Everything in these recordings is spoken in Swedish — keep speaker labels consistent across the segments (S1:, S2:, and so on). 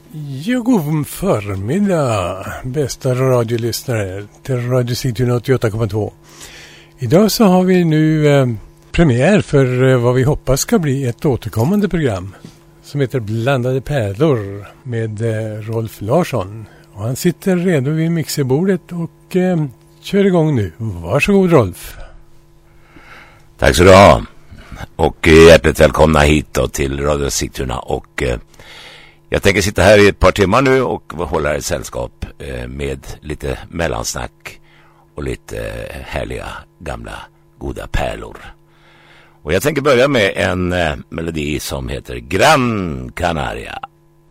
S1: Ja, god förmiddag, bästa radiolyssnare till Radio Sigtuna 88,2. Idag så har vi nu premiär för vad vi hoppas ska bli ett återkommande program som heter Blandade pärlor med Rolf Larsson. Och han sitter redo vid mixerbordet och kör igång nu. Varsågod Rolf.
S2: Tack så du ha. Och hjärtligt välkomna hit då till Radio Sigtuna. Och jag tänker sitta här i ett par timmar nu och hålla ett sällskap med lite mellansnack och lite härliga gamla goda pärlor. Och jag tänker börja med en melodi som heter Gran Canaria.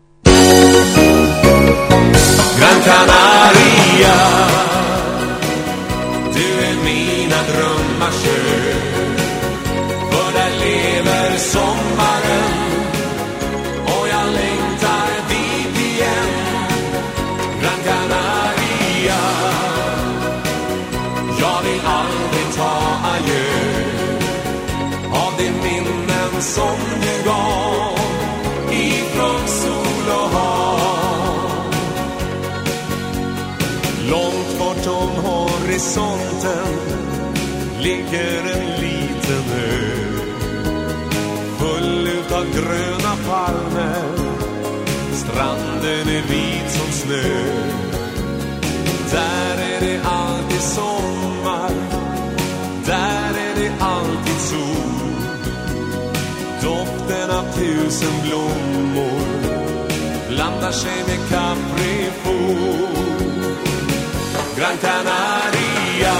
S3: Gran Canaria, du är mina drömmars ö. För där lever sommaren och jag längtar dit igen. Gran Canaria, jag vill aldrig ta adjö av de minnen som du gav ifrån sol och hav. Långt bortom horisonten ligger en liten ö, full utav gröna palmer. Stranden är vit som snö. Där är det alltid sommar, där är det alltid sol. Doften av 1000 blommor blandar sig med kaprifol. Gran Canaria,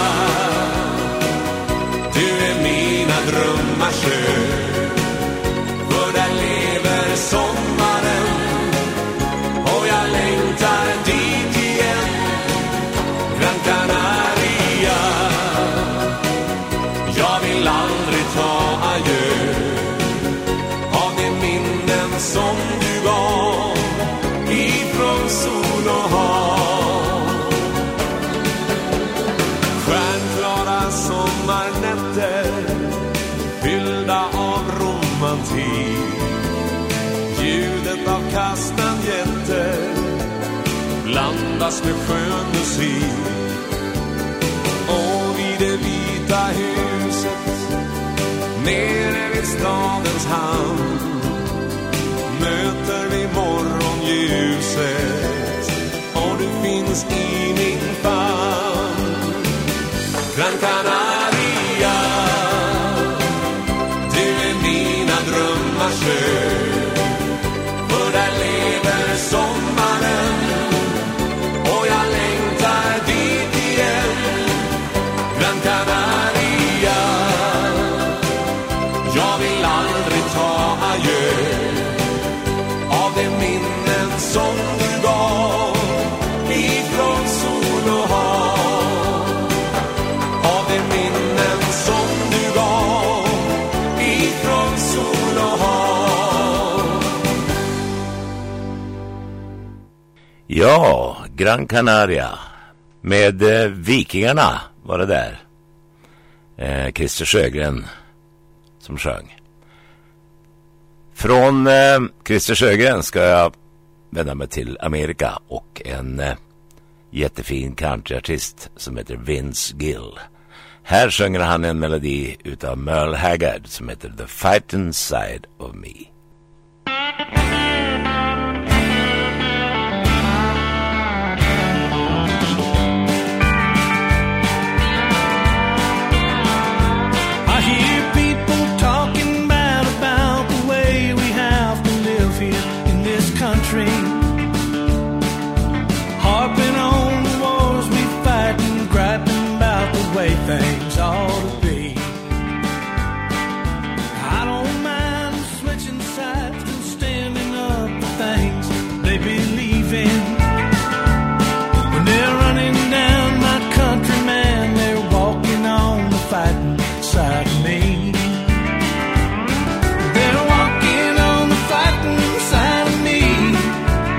S3: du är mina drömmars ö. För där lever sommaren och jag längtar dit igen. Gran Canaria, jag vill aldrig ta adjö av de minnen som du gav ifrån sol och hav. Stjärnklara sommarnätter fyllda av romantik. Ljudet av kastanjetter blandas med skön musik. Och vid det vita huset nere vid stadens hamn möter vi morgonljuset och du finns i min famn. Gran Canaria, du är mina drömmars ö. För där lever sommaren och jag längtar dit igen. Gran Canaria, jag vill aldrig ta adjö av de minnen som du gav ifrån sol och hav. Av de minnen som du gav ifrån sol och hav.
S2: Ja, Gran Canaria med Vikingarna var det där. Christer Sjögren som sjöng. Från Christer Sjögren ska jag vända mig till Amerika och en jättefin countryartist som heter Vince Gill. Här sjunger han en melodi utav Merle Haggard som heter The Fighting Side of Me.
S4: Harping on the wars we fight and griping about the way things ought to be. I don't mind switching sides and standing up for things they believe in. When they're running down my countryman, they're walking on the fighting side of me. They're walking on the fighting side of me.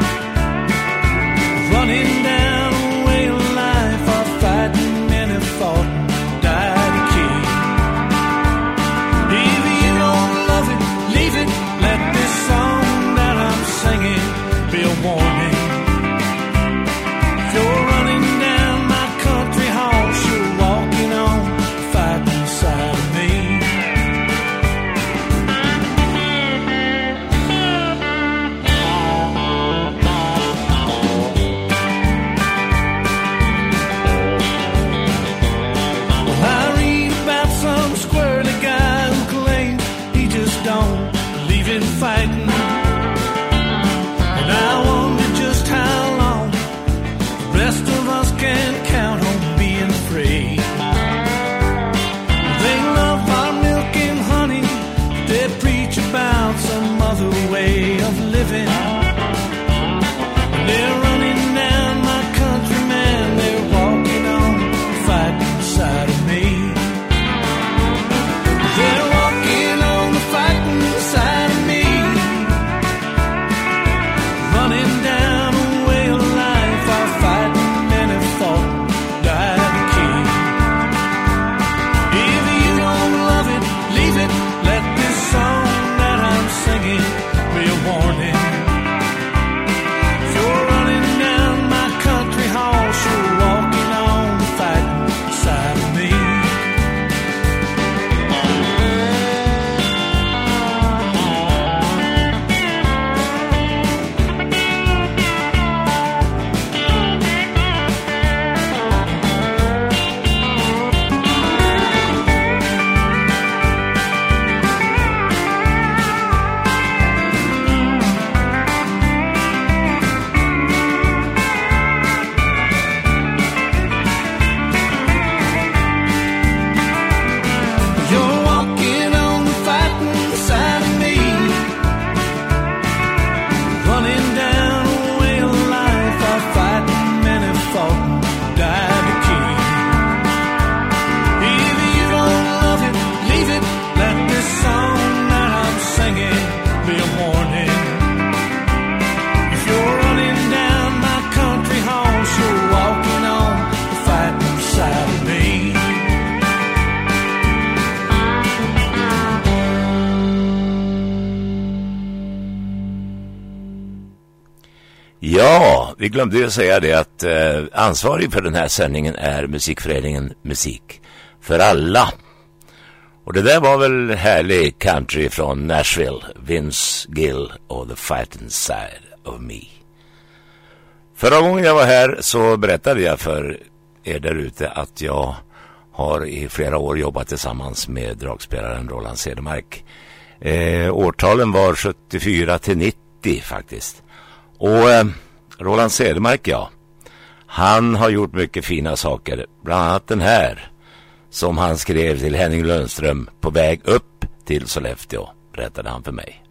S2: Ja, vi glömde ju säga det att ansvarig för den här sändningen är musikföreningen Musik för alla. Och det där var väl härlig country från Nashville, Vince Gill och The Fighting Side of Me. Förra gången jag var här så berättade jag för er där ute att jag har i flera år jobbat tillsammans med dragspelaren Roland Cedermark. Årtalen var 74 till 90 faktiskt. Och Roland Cedermark, ja, han har gjort mycket fina saker. Bland annat den här som han skrev till Henning Lundström på väg upp till Sollefteå, berättade han för mig.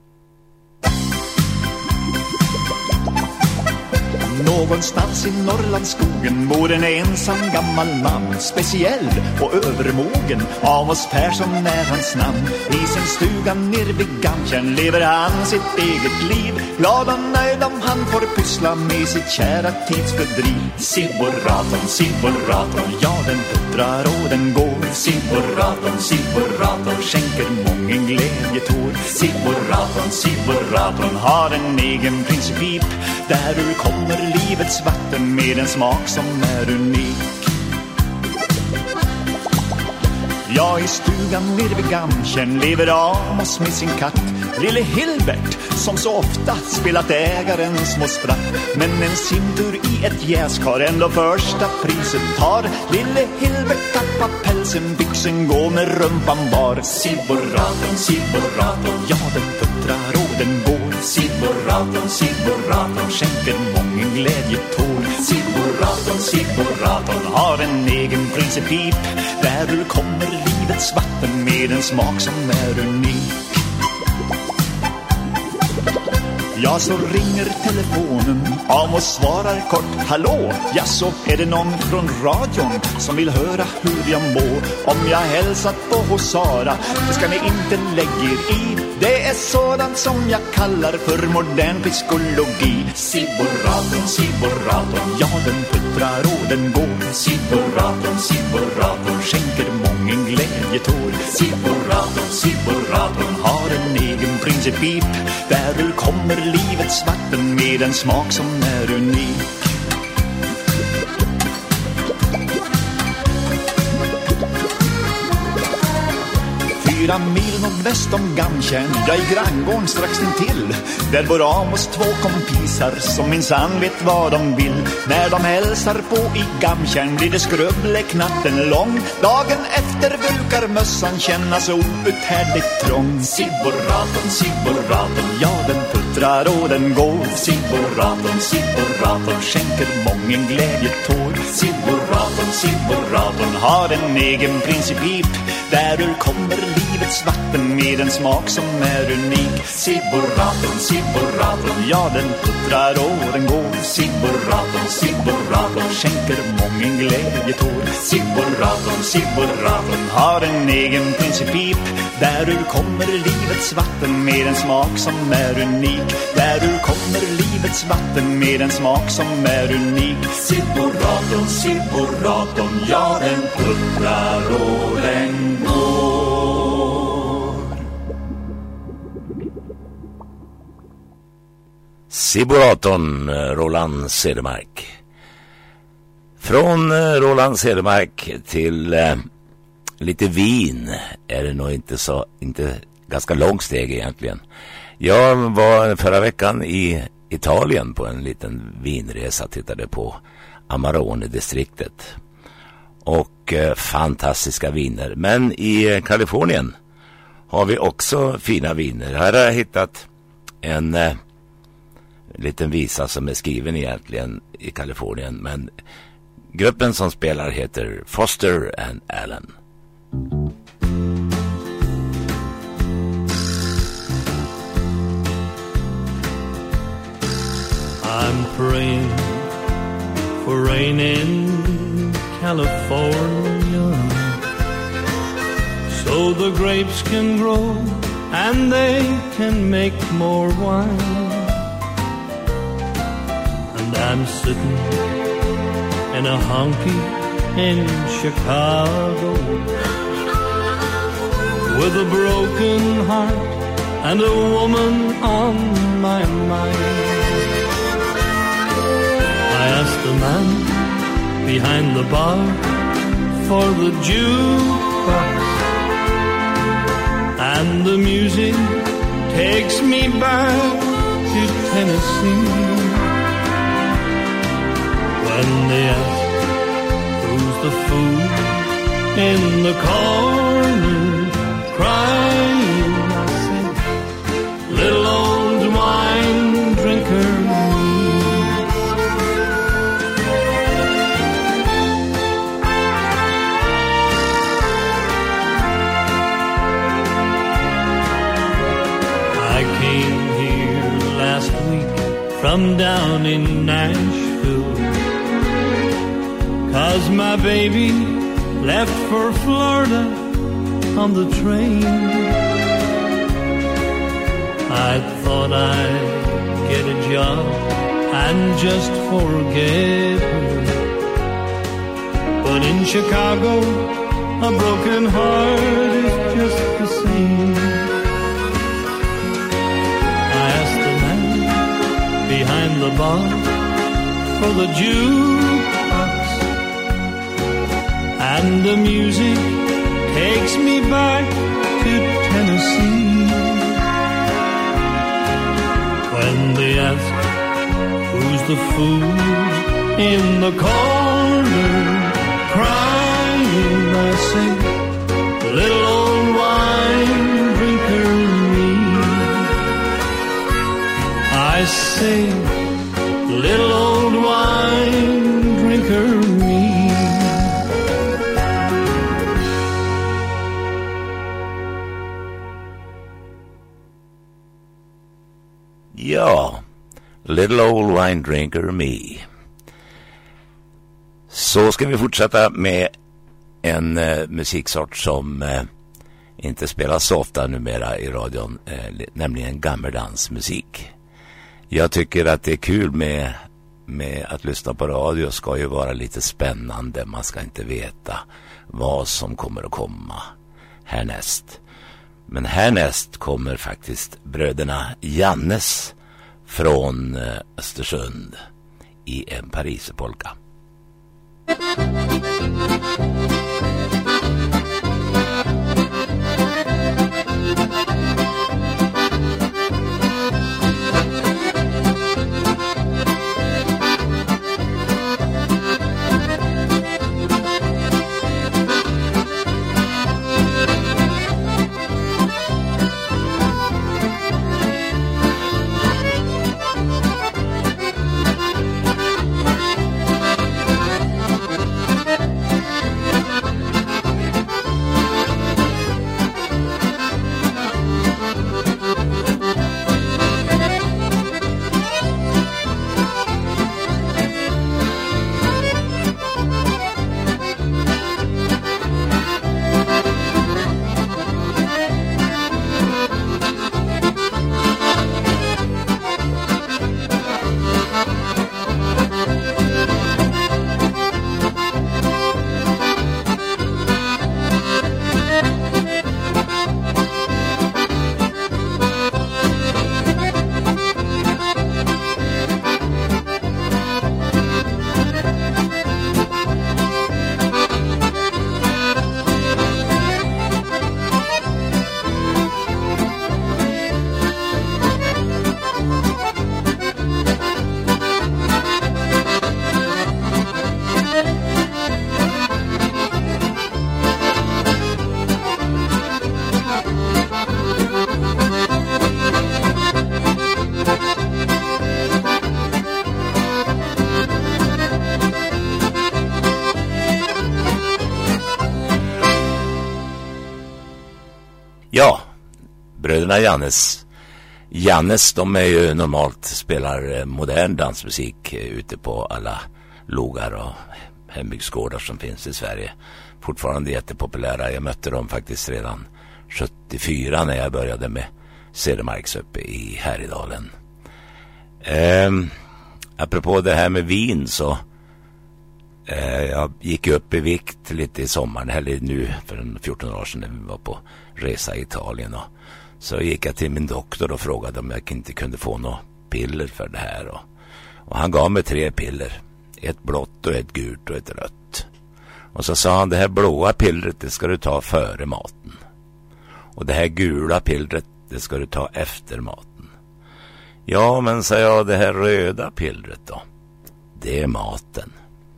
S5: Någonstans i Norrlandsskogen bor en ensam gammal man, speciell och övermogen, Amos Persson är hans namn. I sin stuga ner vid Gamtjärn lever han sitt eget liv, glad och nöjd om han får pyssla med sitt kära tidsfördriv. Sibboraton, ja den puttrar och den går. Sibboraton skänker mången glädjetår. Sibboraton har en egen princip, där ur kommer livets vatten med en smak som är unik. Ja, i stugan nere vid Gamtjärn lever Amos med sin katt Lille Hilbert, som så ofta spelat ägaren små spratt. Men en simtur i ett jäskar ändå första priset tar. Lille Hilbert tappar pälsen, byxen går med rumpan bar. Sibboraton, ja den puttrar och den går. Sibboraton skänker mången glädjetår. Sibboraton har en egen princip, där ur kommer livets vatten med en smak som är unik. Ja, så ringer telefonen, Amos svarar kort, hallå, ja så är det någon från radion som vill höra hur jag mår. Om jag hälsat på hos Sara, det ska ni inte lägga er i. Det är sådant som jag kallar för modern psykologi. Sibboraton, ja den puttrar och den går. Sibboraton skänker mången glädjetår. Sibboraton har en egen princip, där ur kommer livets vatten med en smak som är unik. Fyra mil nordväst om Gamtjärn, jag i granngården strax intill. Där bor Amos två kompisar som minsann vet vad de vill. När de hälsar på i Gamtjärn blir det skrubbelknatten lång. Dagen efter brukar mössan kännas outhärdligt trång. Sibboraton, ja den puttrar och den går. Sibboraton skänker mången glädjetår. Sibboraton har en egen princip, där ur kommer livets vatten med en smak som är unik. Sibboraton, ja den puttrar och den går. Sibboraton skänker mången glädjetår. Sibboraton har en egen princip, där ur kommer livets vatten med en smak som är unik. Där ur kommer livets vatten med en smak som är unik. Sibboraton, ja den puttrar och den går.
S2: Sibboraton, Roland Cedermark. Från Roland Cedermark till lite vin är det nog inte ganska långt steg egentligen. Jag var förra veckan i Italien på en liten vinresa, tittade på Amarone-distriktet. Och fantastiska viner. Men i Kalifornien har vi också fina viner. Här har jag hittat en liten visa som är skriven egentligen i Kalifornien. Men gruppen som spelar heter Foster and Allen.
S4: I'm praying for rain in California, so the grapes can grow and they can make more wine. And I'm sitting in a honky in Chicago with a broken heart and a woman on my mind. the man behind the bar for the jukebox, and the music takes me back to Tennessee. When they ask who's the fool in the corner crying, I say, little old wine drinker me. I came here last week from down in Nashville, 'cause my baby left for Florida on the train. I thought I'd get a job and just forget her, but in Chicago a broken heart is just the same. I asked the man behind the bar for the jukebox, and the music takes me back to Tennessee. When they ask who's the fool in the corner crying, I say, little old wine drinker me. I say, little old wine drinker me.
S2: Ja, Little Old Wine Drinker Me. Så ska vi fortsätta med en musiksort som inte spelas så ofta numera i radion, nämligen gammeldansmusik. Jag tycker att det är kul med att lyssna på radio, ska ju vara lite spännande. Man ska inte veta vad som kommer att komma härnäst. Men härnäst kommer faktiskt bröderna Jannes från Östersund i en pariserpolka. Ja, bröderna Jannes, de är ju normalt spelar modern dansmusik ute på alla logar och hembygdsgårdar som finns i Sverige. Fortfarande jättepopulära. Jag mötte dem faktiskt redan 74 när jag började med Cedermarks uppe i Härjedalen. Apropå det här med vin så jag gick upp i vikt lite i sommaren, eller nu för 14 år sedan när vi var på resa i Italien, och så gick jag till min doktor och frågade om jag inte kunde få något piller för det här, och han gav mig 3 piller. ett blått och ett gult och ett rött. Och så sa han, det här blåa pillret det ska du ta före maten. Och det här gula pillret det ska du ta efter maten. Ja, men sa jag, det här röda pillret då? Det är maten.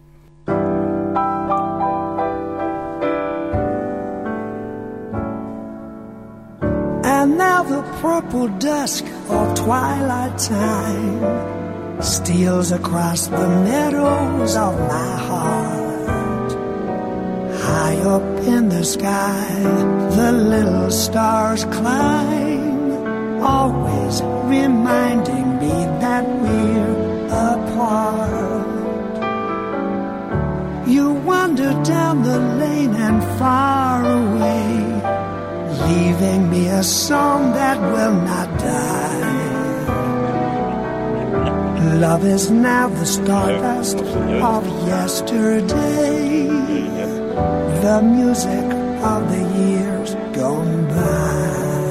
S6: And now the purple dusk of twilight time steals across the meadows of my heart. High up in the sky, the little stars climb, always reminding me that we're apart. You wander down the lane and far away, leaving me a song that will not die. Love is now the stardust of yesterday, the music of the years gone by.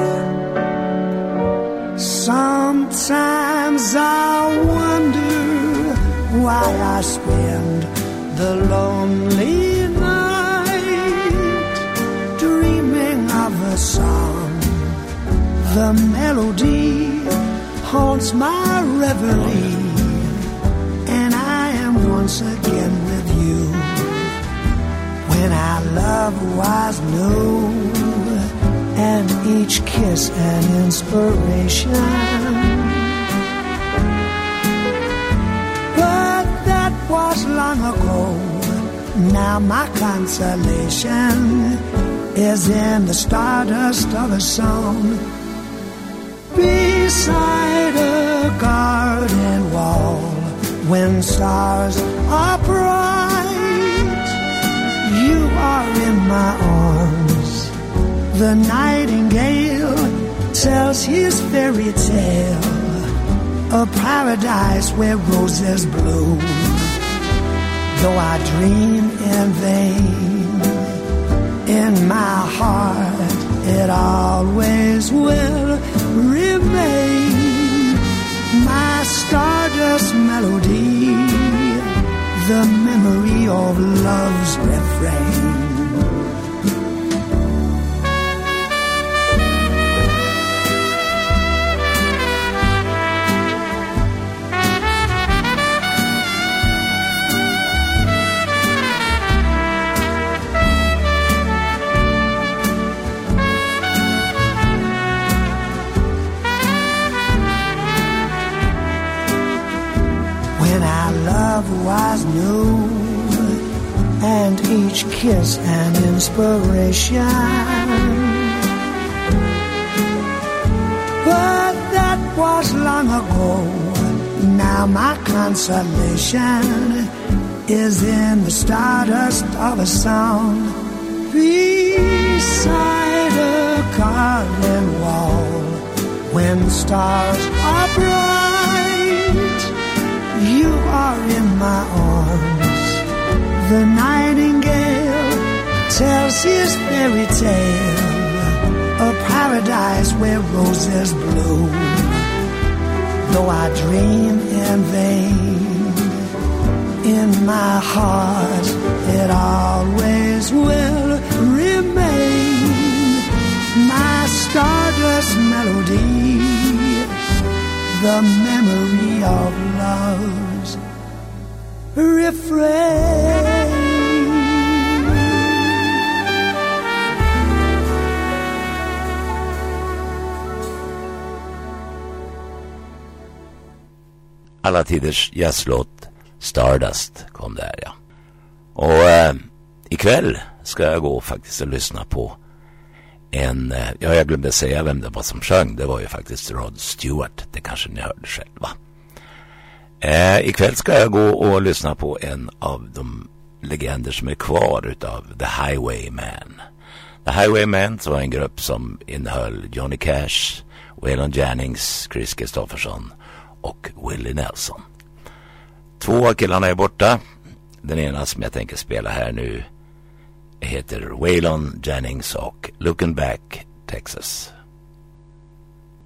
S6: Sometimes I wonder why I spend the lonely night dreaming of a song. The melody haunts my reverie, and I am once again with you. When our love was new, and each kiss an inspiration. But that was long ago. Now my consolation is in the stardust of a song. Beside a garden wall, when stars are bright, you are in my arms. The nightingale tells his fairy tale, a paradise where roses bloom. Though I dream in vain, in my heart it always will remain. My stardust melody, the memory of love's refrain. Love was new, and each kiss an inspiration. But that was long ago. Now my consolation is in the stardust of a song. Beside a garden wall, when stars are bright, you are in my arms. The nightingale tells his fairy tale, a paradise where roses bloom. Though I dream in vain, in my heart it always will remain. My stardust melody, the memory of love's refrain.
S2: Alla tiders jazzlåt Stardust kom där, ja. Och ikväll ska jag gå faktiskt och lyssna på jag glömde säga vem det var som sjöng. Det var ju faktiskt Rod Stewart. Det kanske ni hörde själva. Ikväll ska jag gå och lyssna på en av de legender som är kvar utav The Highwaymen. The Highwaymen var en grupp som innehöll Johnny Cash, Waylon Jennings, Chris Kristofferson och Willie Nelson. 2 av killarna är borta. Den ena som jag tänker spela här nu heter Waylon Jennings och Looking Back, Texas.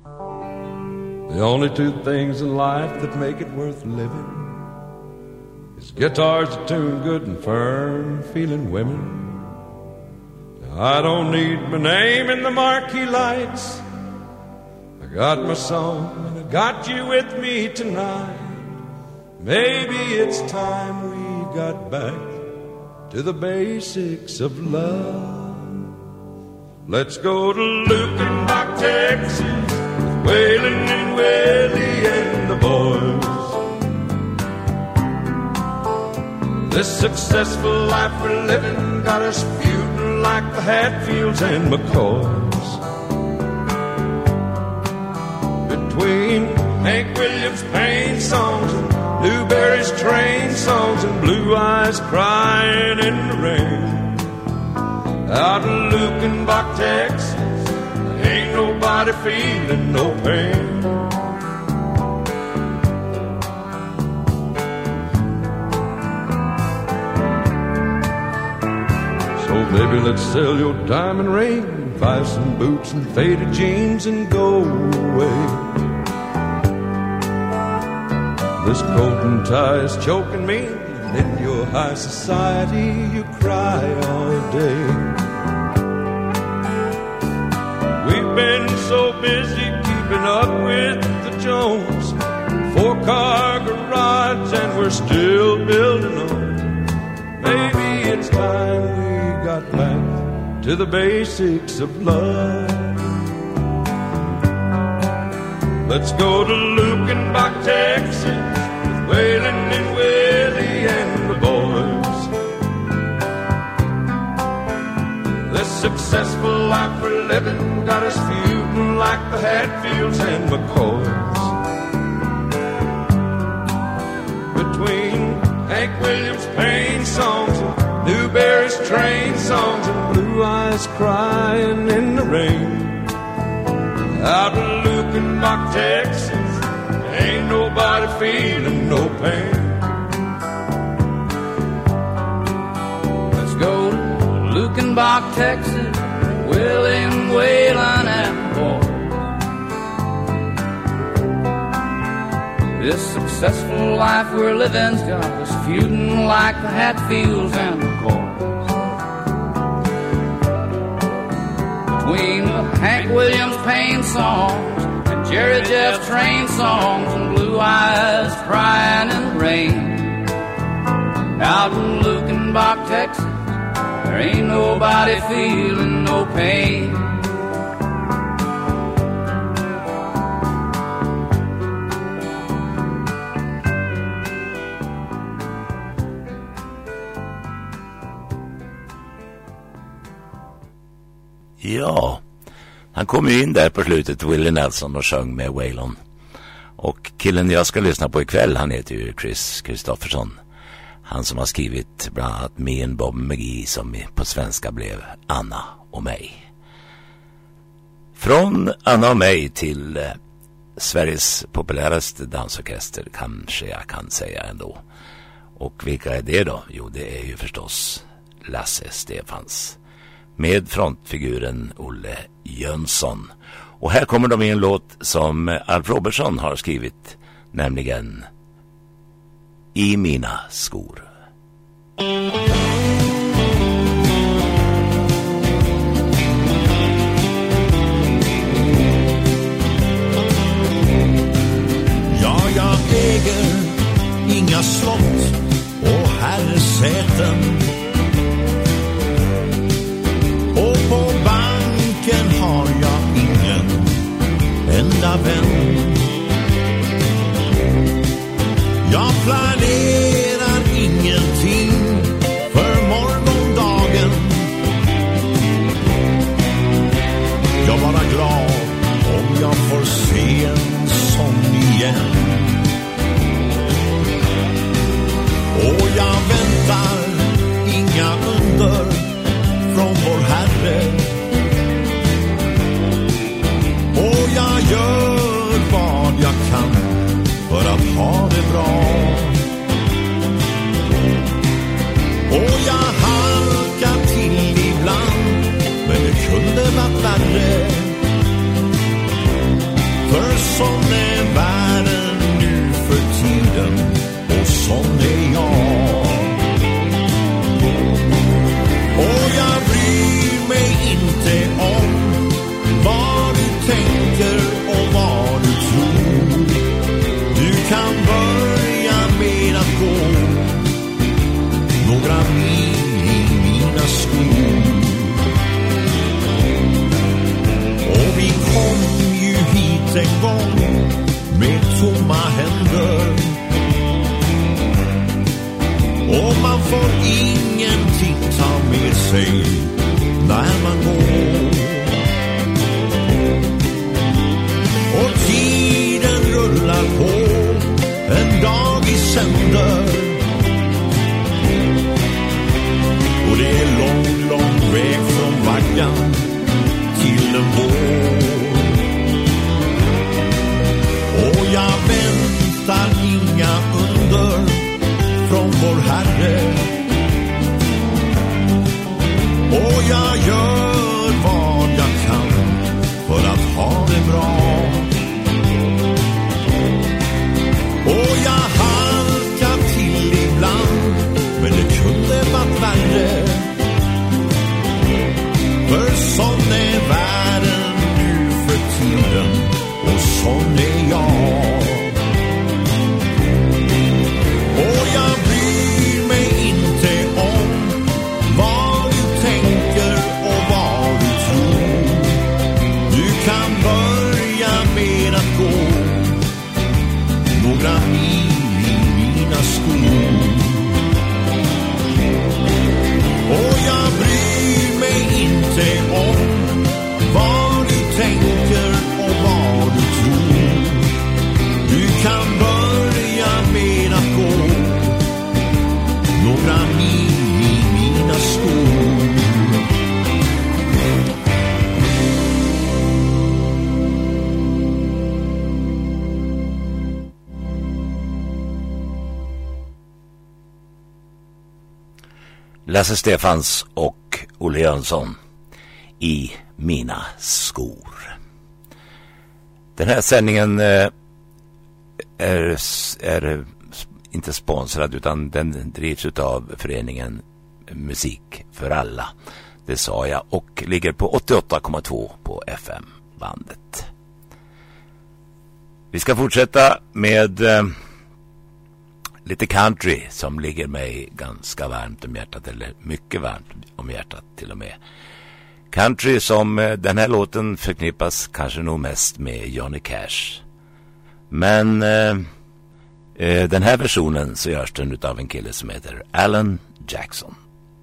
S3: The only 2 things in life that make it worth living His guitar's tuned good and firm, feeling women. I don't need my name in the marquee lights. I got my song and I got you with me tonight. Maybe it's time we got back to the basics of love. Let's go to Lukenbach, Texas, with Waylon and Willie and the boys. This successful life we're living got us feuding like the Hatfields and McCoys. Between Hank Williams' pain songs and Newberry's train songs and Blue Eyes crying in the rain. Out in Lukenbach, Texas, ain't nobody feeling no pain. So baby, let's sell your diamond ring, buy some boots and faded jeans and go away. This coat and tie is choking me, and in your high society you cry all day. We've been so busy keeping up with the Jones, 4-car garage and we're still building on. Maybe it's time we got back to the basics of love. Let's go to Lukenbach, Texas, with Waylon and Willie and the boys. This successful life we're living got us feuding like the Hatfields and McCoys. Between Hank Williams' pain songs and Newberry's train songs and Blue Eyes crying in the rain. Out in Lukenbach, Texas, ain't nobody feeling no pain.
S7: Let's go to Lukenbach, Texas, William Waylon and boy. This successful life we're living's got us feuding like the Hatfields and McCoys. Between the Hank Williams pain songs and Jerry Jeff train songs and Blue Eyes crying in the rain. Out in Lukenbach, Texas, there ain't nobody feeling no pain.
S2: Ja, han kom ju in där på slutet, Willie Nelson, och sjöng med Waylon. Och killen jag ska lyssna på ikväll, han heter ju Chris Kristofferson. Han som har skrivit bland annat Me and Bob McGee, som på svenska blev Anna och mig. Från Anna och mig till Sveriges populäraste dansorkester, kanske jag kan säga ändå. Och vilka är det då? Jo, det är ju förstås Lasse Stefans med frontfiguren Olle Jönsson. Och här kommer de i en låt som Alf Robertson har skrivit, nämligen I mina skor.
S8: Ja, jag äger inga slott och herresäten. Och på banken har jag ingen enda vän. Jag planerar ingenting för morgondagen. Jag är bara glad om jag får se en sån igen. Och jag väntar inga under från vår Herre. Och jag gör vad jag kan för att ha det bra. Och jag halkar till ibland, men det kunde varit värre. För sån är världen nu för tiden, och sån är jag. ingenting tar med sig när man går. Och tiden rullar på, en dag i sänder. Och det är lång, lång väg från vaggan till en vår. Och jag väntar inga under från vår Herre. Och jag gör vad jag kan för att ha det bra. Och jag halkar till ibland, men det kunde varit värre. För sån är världen nu för tiden, och sån är jag. Och jag bryr mig inte om vad du tänker och vad du tror. Du kan börja med att gå några mil i mina skor. Och jag bryr mig inte om vad du tänker och vad du tror. Du kan börja med att gå några mil i mina skor.
S2: Lasse Stefans och Olle Jönsson i mina skor. Den här sändningen är inte sponsrad, utan den drivs av föreningen Musik för alla. Det sa jag, och ligger på 88,2 på FM-bandet. Vi ska fortsätta med lite country som ligger mig ganska varmt om hjärtat, eller mycket varmt om hjärtat till och med. Country som den här låten förknippas kanske nog mest med Johnny Cash. Men den här versionen så görs den av en kille som heter Alan Jackson.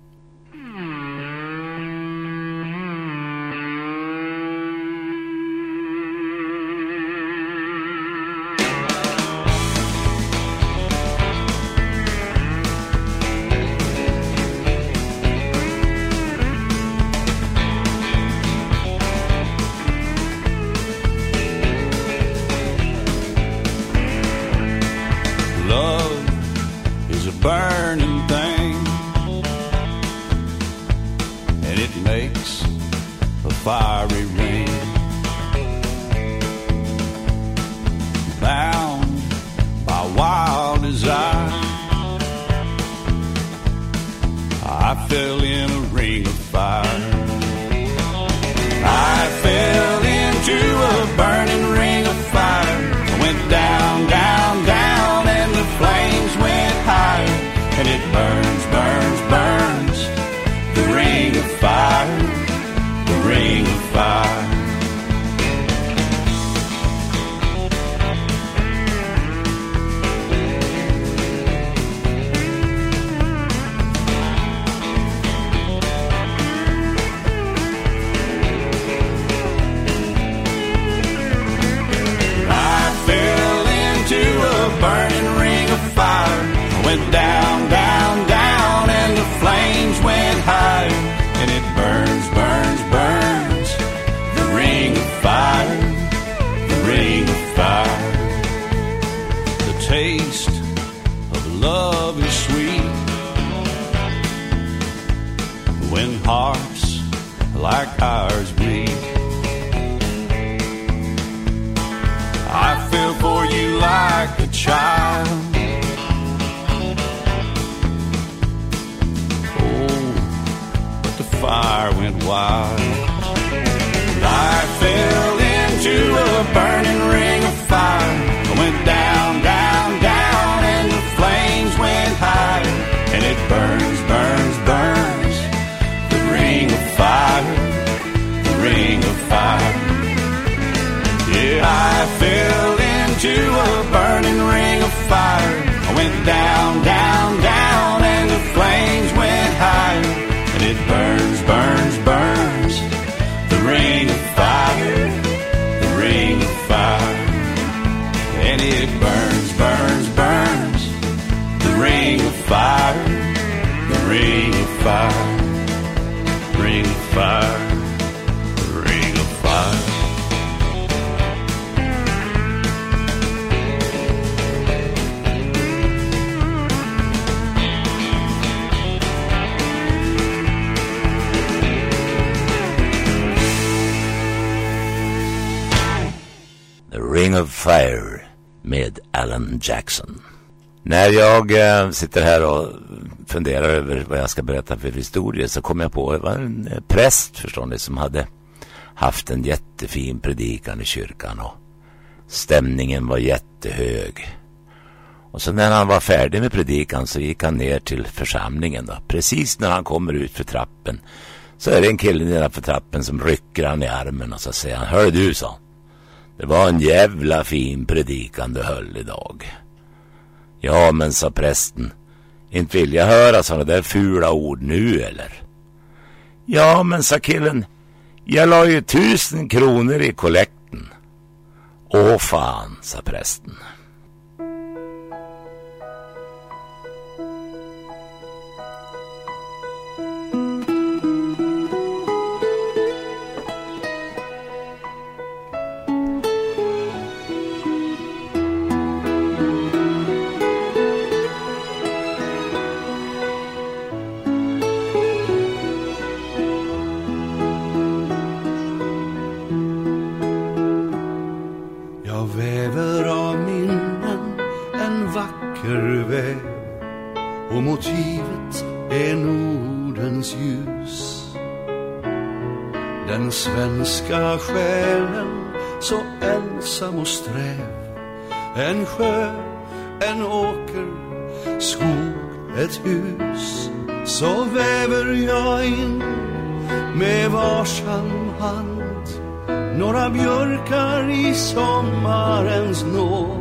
S9: Burning thing, and it makes a fiery ring. Bound by wild desire, I fell in a ring of fire. I fell into a burning ring of fire. I went down, down, down, and the flames went higher. And it burns, burns, burns, the ring of fire, the ring of fire. I fell into a burning ring of fire. I went down, down, down, and the flames went higher. And it burns, burns, burns, the ring of fire, the ring of fire. The taste of love is sweet when hearts like ours beat. I fell for you like a child. Fire went wild. I fell into a burning ring of fire. I went down, down, down, and the flames went higher. And it burns, burns, burns, the ring of fire, the ring of fire. Yeah, I fell into a burning ring of fire. I went down, down, down, and the flames fire, ring of fire, ring of fire.
S2: The Ring of Fire med Alan Jackson. När jag sitter här och funderar över vad jag ska berätta för historia så kom jag på att det var en präst, förstår ni, som hade haft en jättefin predikan i kyrkan och stämningen var jättehög. Och så när han var färdig med predikan så gick han ner till församlingen då. Precis när han kommer ut för trappen så är det en kille nedanför trappen som rycker han i armen och så säger han: "Hör du, sa, det var en jävla fin predikan du höll idag." "Ja, men," sa prästen, "inte vill jag höra sådana där fula ord nu, eller?" "Ja, men," sa killen, "jag la ju 1000 kronor i kollekten." "Åh fan," sa prästen.
S8: Och motivet är Nordens ljus. Den svenska själen så ensam och sträv. En sjö, en åker, skog, ett hus. Så väver jag in med varsam hand några björkar i sommarens nåd.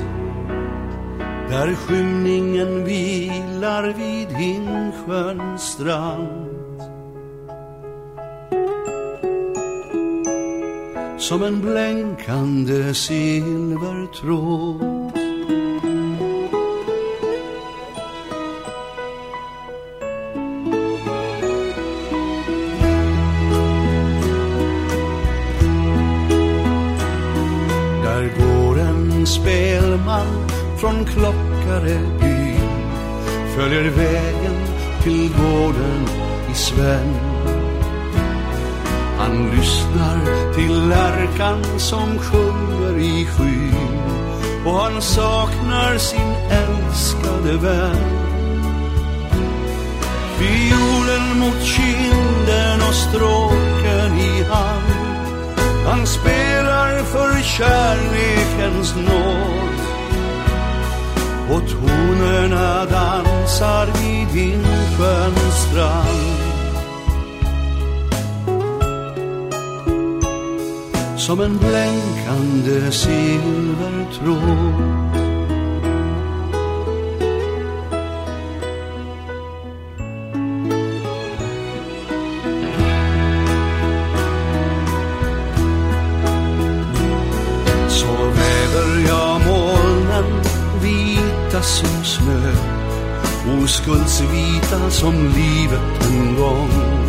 S8: Där skymningen vilar vid Hinsjöns strand. Som en blänkande silvertråd. Där går en spelman från Klockarebyn, följer vägen till gården i Sven. Han lyssnar till lärkan som sjunger i skyn, och han saknar sin älskade vän. Fiolen mot kinden och stråken i hand, han spelar för kärlekens nåd. Och tonerna dansar vid Hinsjöns strand. Som en blänkande silvertråd. Så väver jag molnen vita som snö, oskuldsvita som livet en gång.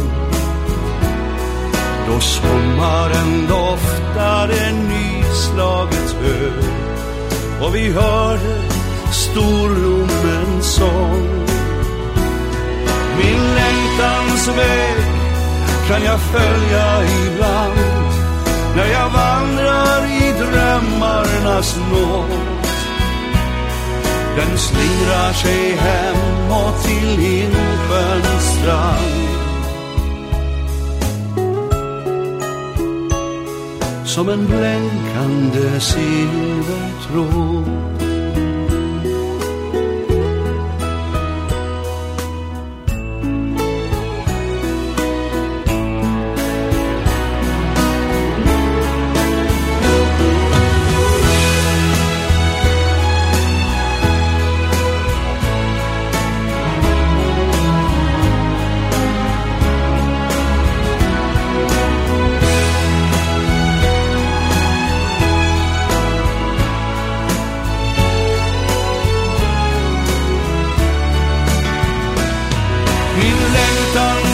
S8: Då sommaren doftade nyslaget hö, och vi hörde storlommens sång. Min längtans väg kan jag följa ibland, när jag vandrar i drömmarnas nåd. Den slingrar sig hemåt till Hinsjöns strand. Som en blänkande silvertråd.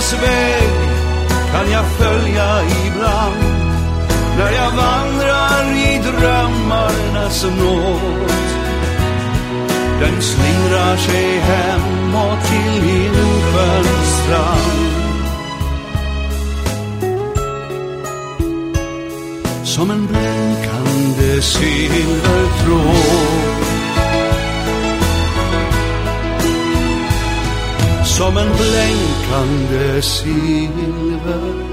S8: dess väg kan jag följa ibland, när jag vandrar i drömmarnas nåd. Den slingrar sig hemåt till Insjöns strand, som en blänkande silvertråd, som en blänkande silvertråd.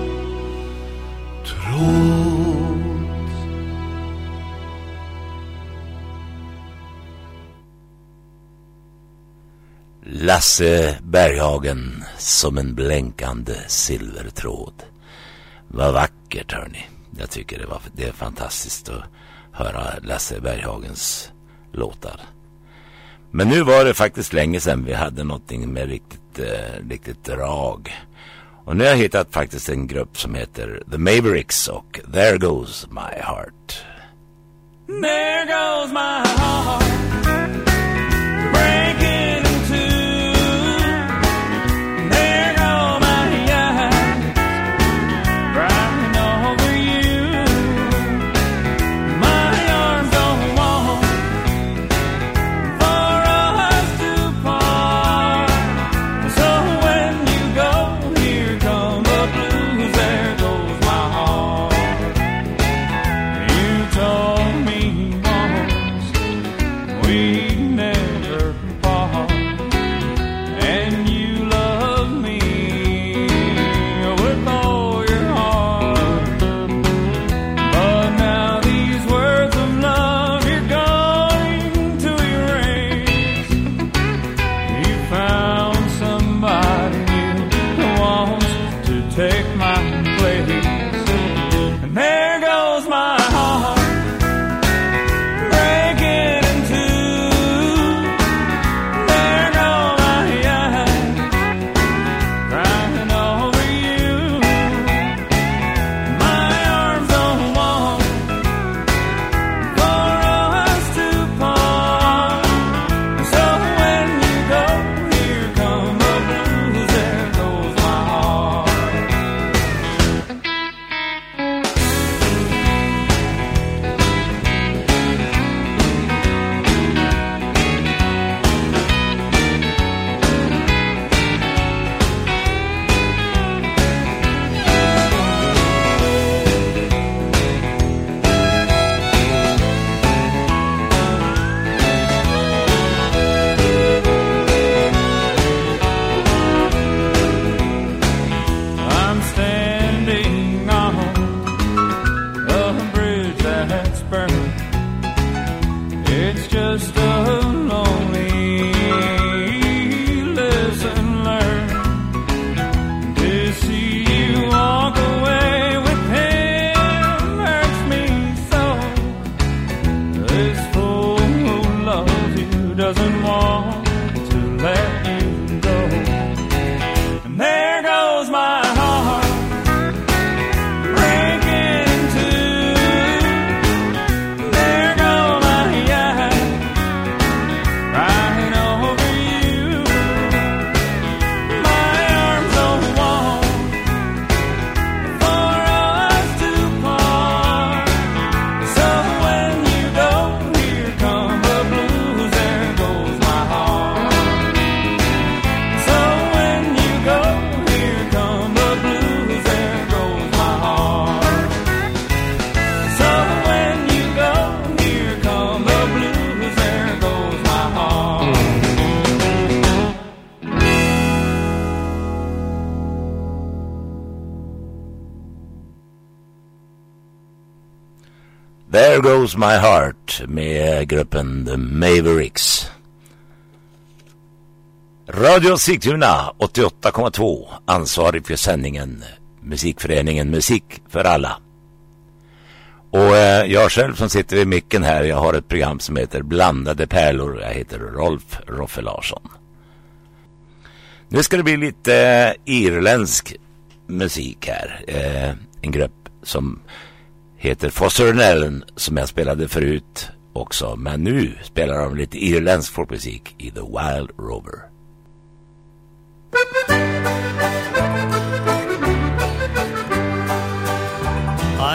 S2: Lasse Berghagen, som en blänkande silvertråd. Vad vackert, hörni. Jag tycker det är fantastiskt att höra Lasse Berghagens låtar. Men nu var det faktiskt länge sedan vi hade någonting med riktigt drag. Och nu har jag hittat faktiskt en grupp som heter The Mavericks och There Goes My Heart.
S4: There goes my heart, breaking in two. There go my eyes, crying over you. My arms don't want for us to part. So when you go, here come the blues. There goes my heart. You told me we never part, and you love me with all your heart. But now these words of love you're going to erase. You found somebody new who wants to take my place, and there goes my heart.
S2: There Goes My Heart med gruppen The Mavericks. Radio Sigtuna 88,2, ansvarig för sändningen Musikföreningen Musik för alla. Och jag själv som sitter vid micken här, jag har ett program som heter Blandade pärlor. Jag heter Rolf Roffe Larsson. Nu ska det bli lite irländsk musik här. En grupp som heter Foster and Ellen, som jag spelade förut också. Men nu spelar de lite irländsk folkmusik i The Wild Rover.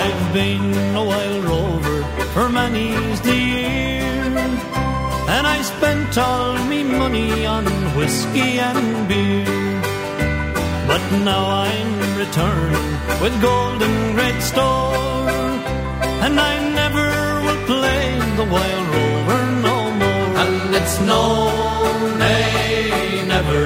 S4: I've been a wild rover for many's the year, and I spent all me money on whiskey and beer. But now I'm returning with gold and great store, and I never will play the wild rover no more.
S7: And it's no, nay, never,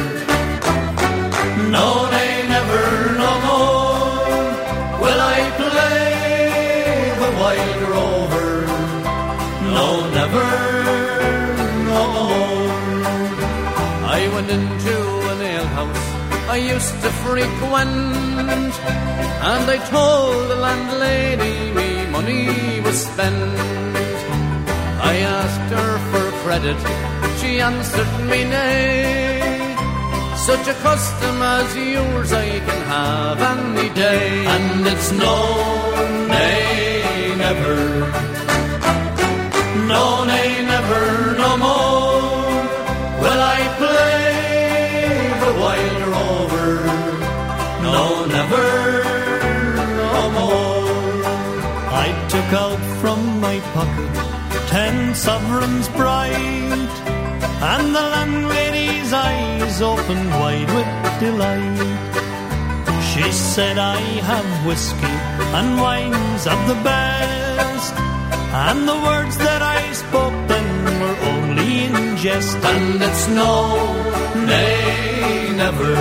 S7: no, nay, never, no more will I play the wild rover. No, never, no more. I went into an alehouse I used to frequent, and I told the landlady me money was spent. I asked her for credit, she answered me nay. Such a custom as yours I can have any day. And it's no, nay, never, no, nay, never, no more will I play the wild rover. No, never, no more.
S4: I took out from my pocket 10 sovereigns bright, and the landlady's eyes opened wide with delight. She said, I have whiskey and wines of the best, and the words that I spoke then were only in jest.
S7: And it's no, nay, never,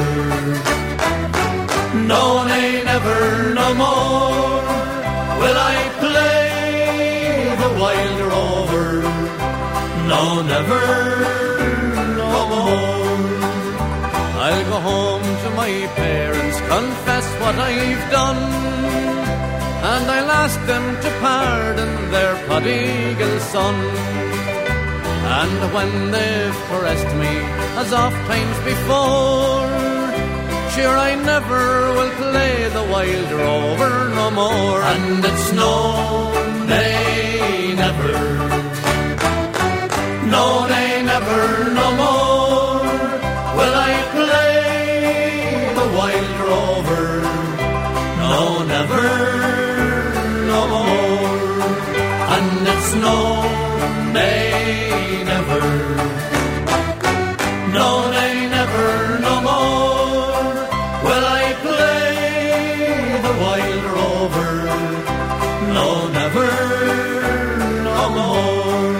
S7: no, nay, never, no more will I play the wild rover. No, never, no more. I'll go home to my parents, confess what I've done, and I'll ask them to pardon their prodigal son. And when they've caressed me as oft times before, sure I never will play the wild rover no more. And it's no, nay, never, no, nay, never, no more will I play the wild rover. No, never, no more. And it's no, nay, never, no, nay, never, no more will I play the wild rover. No, never, no more.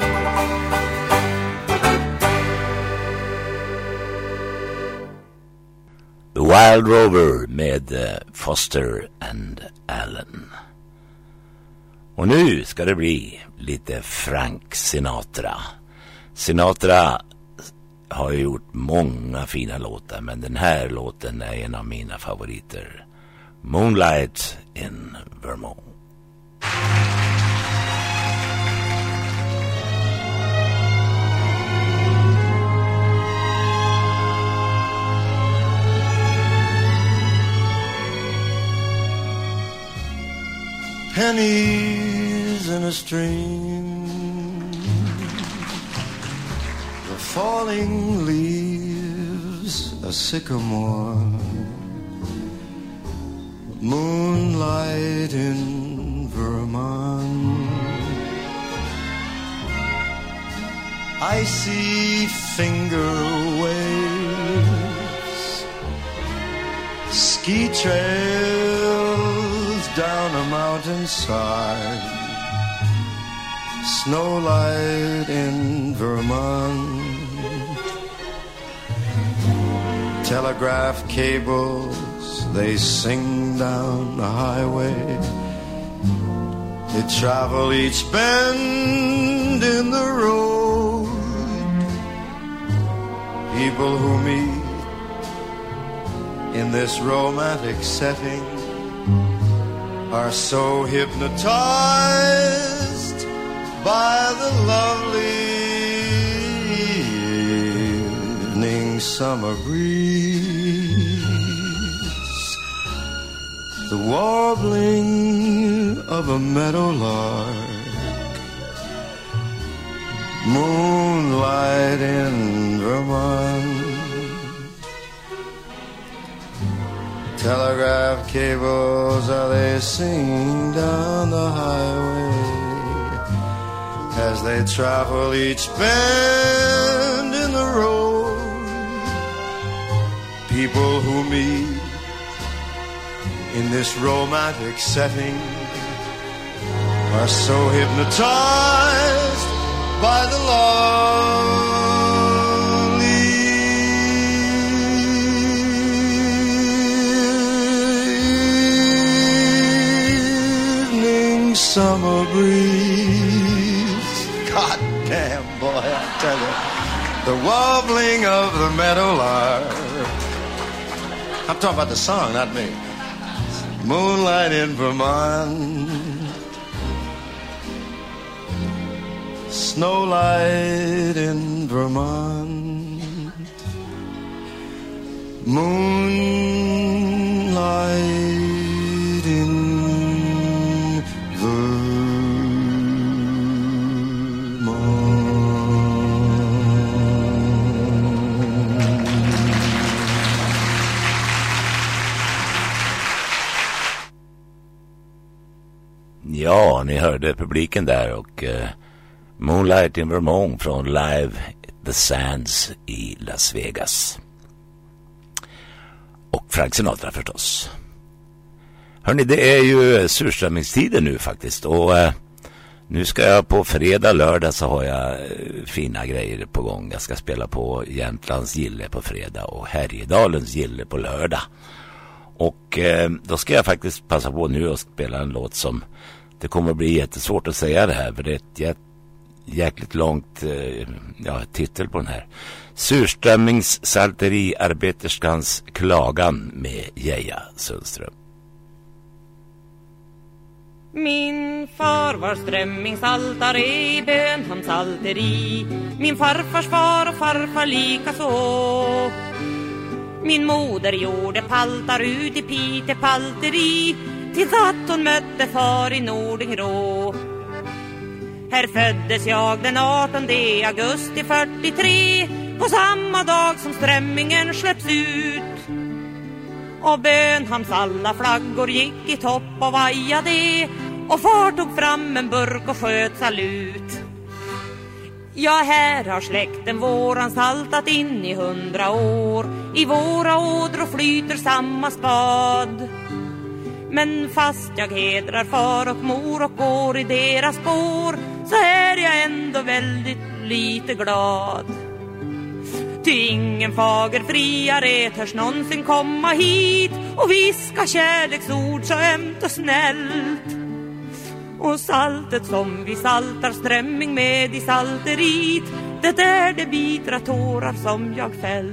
S2: The Wild Rover med Foster and Allen. Och nu ska det bli lite Frank Sinatra. Sinatra har ju gjort många fina låtar, men den här låten är en av mina favoriter. Moonlight in Vermont.
S8: Pennies in a stream, the falling leaves, a sycamore, moonlight in Vermont. I see finger waves, ski trails down a mountainside, snowlight in Vermont. Telegraph cables, they sing down the highway. They travel each bend in the road. People who meet in this romantic setting are so hypnotized by the lovely evening summer breeze, the warbling of a meadowlark, moonlight in Vermont.
S3: telegraph cables, are they singing down the highway as they travel each bend in the road? People who meet in this romantic setting are so hypnotized by the lovely evening summer breeze. God damn, boy, I tell you, the wobbling of the meadowlark. I'm talking about the song, not me. Moonlight in Vermont, snowlight in Vermont, moonlight in Vermont.
S2: Ja, ni hörde publiken där och Moonlight in Vermont från Live The Sands i Las Vegas. Och Frank Sinatra förstås. Hörrni, det är ju surströmmingstider nu faktiskt. Och nu ska jag på fredag, lördag så har jag fina grejer på gång. Jag ska spela på Jämtlands Gille på fredag och Härjedalens Gille på lördag. Och då ska jag faktiskt passa på nu och spela en låt som det kommer att bli jättesvårt att säga det här. För det är ett jäkligt långt titel på den här. Surströmmingssalteriarbeterskans klagan med Geja Sundström.
S10: Min far var strömmingssaltare i Bönhamns salteri. Min farfars far och farfar lika så. Min moder gjorde paltar ut i Pite palteri tills att hon mötte far i Nordingrå. Här föddes jag den 18 augusti 43, på samma dag som strömmingen släpps ut. Och Bönhamns alla flaggor gick i topp och vajade, och far tog fram en burk och sköt salut. Ja, här har släkten våran saltat in i 100 år. I våra ådror flyter samma spad. Men fast jag hedrar far och mor och går i deras spår, så är jag ändå väldigt lite glad. Ty ingen fager friare törs någonsin komma hit och viska kärleksord så ömt och snällt. Och saltet som vi saltar strömming med i salterit, det är det bitra tårar som jag fällt.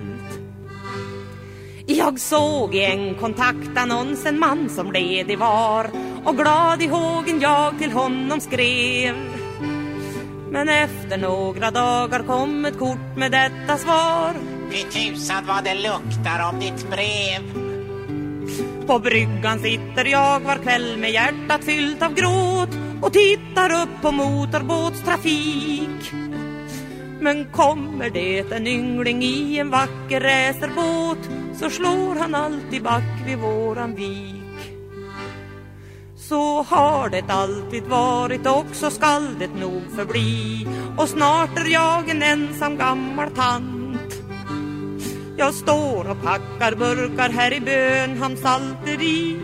S10: Jag såg i en kontaktannons en man som ledig var, och glad i hågen jag till honom skrev. Men efter några dagar kom ett kort med detta svar:
S11: fy tusan vad det luktar om ditt brev.
S10: På bryggan sitter jag var kväll med hjärtat fyllt av gråt och tittar upp på motorbåtstrafik. Men kommer det en yngling i en vacker racerbåt, så slår han alltid back vid våran vik. Så har det alltid varit, också skall det nog förbli, och snart är jag en ensam gammal tant. Jag står och packar burkar här i Bönhamns salteri.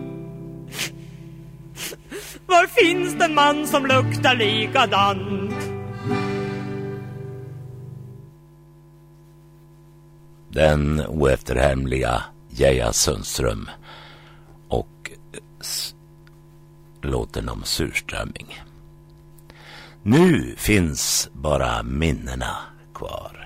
S10: Var finns den man som luktar likadant?
S2: Den oefterhärmliga Geja Sundström och låten om surströmming. Nu finns bara minnena kvar.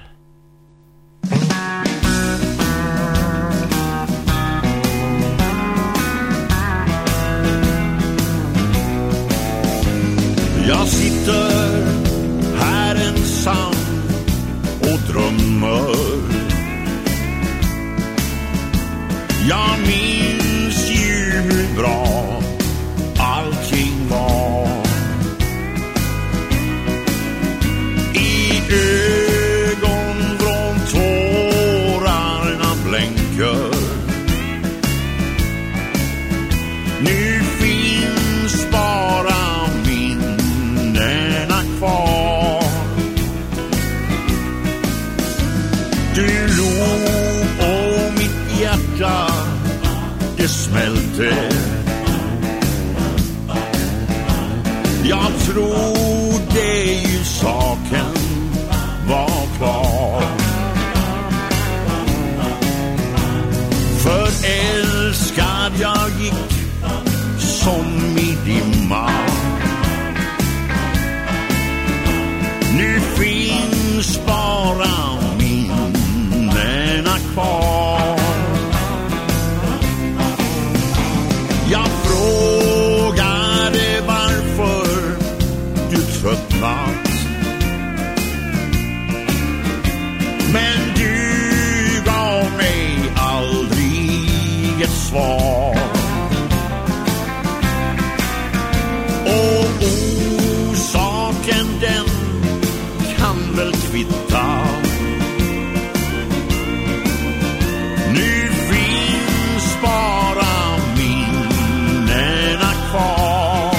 S8: Jag sitter här ensam och drömmer. Jag minns ju hur bra allting var. I ögon från tårarna blänker. Du log och mitt hjärta det smälte. Jag trodde ju saken var klar. För älskad jag gick som i dimma. Nu finns bara minnena kvar. Jag frågade varför du tröttnat. Men du gav mig aldrig ett svar. Och orsaken den kan väl kvitta. Nu finns bara minnena kvar.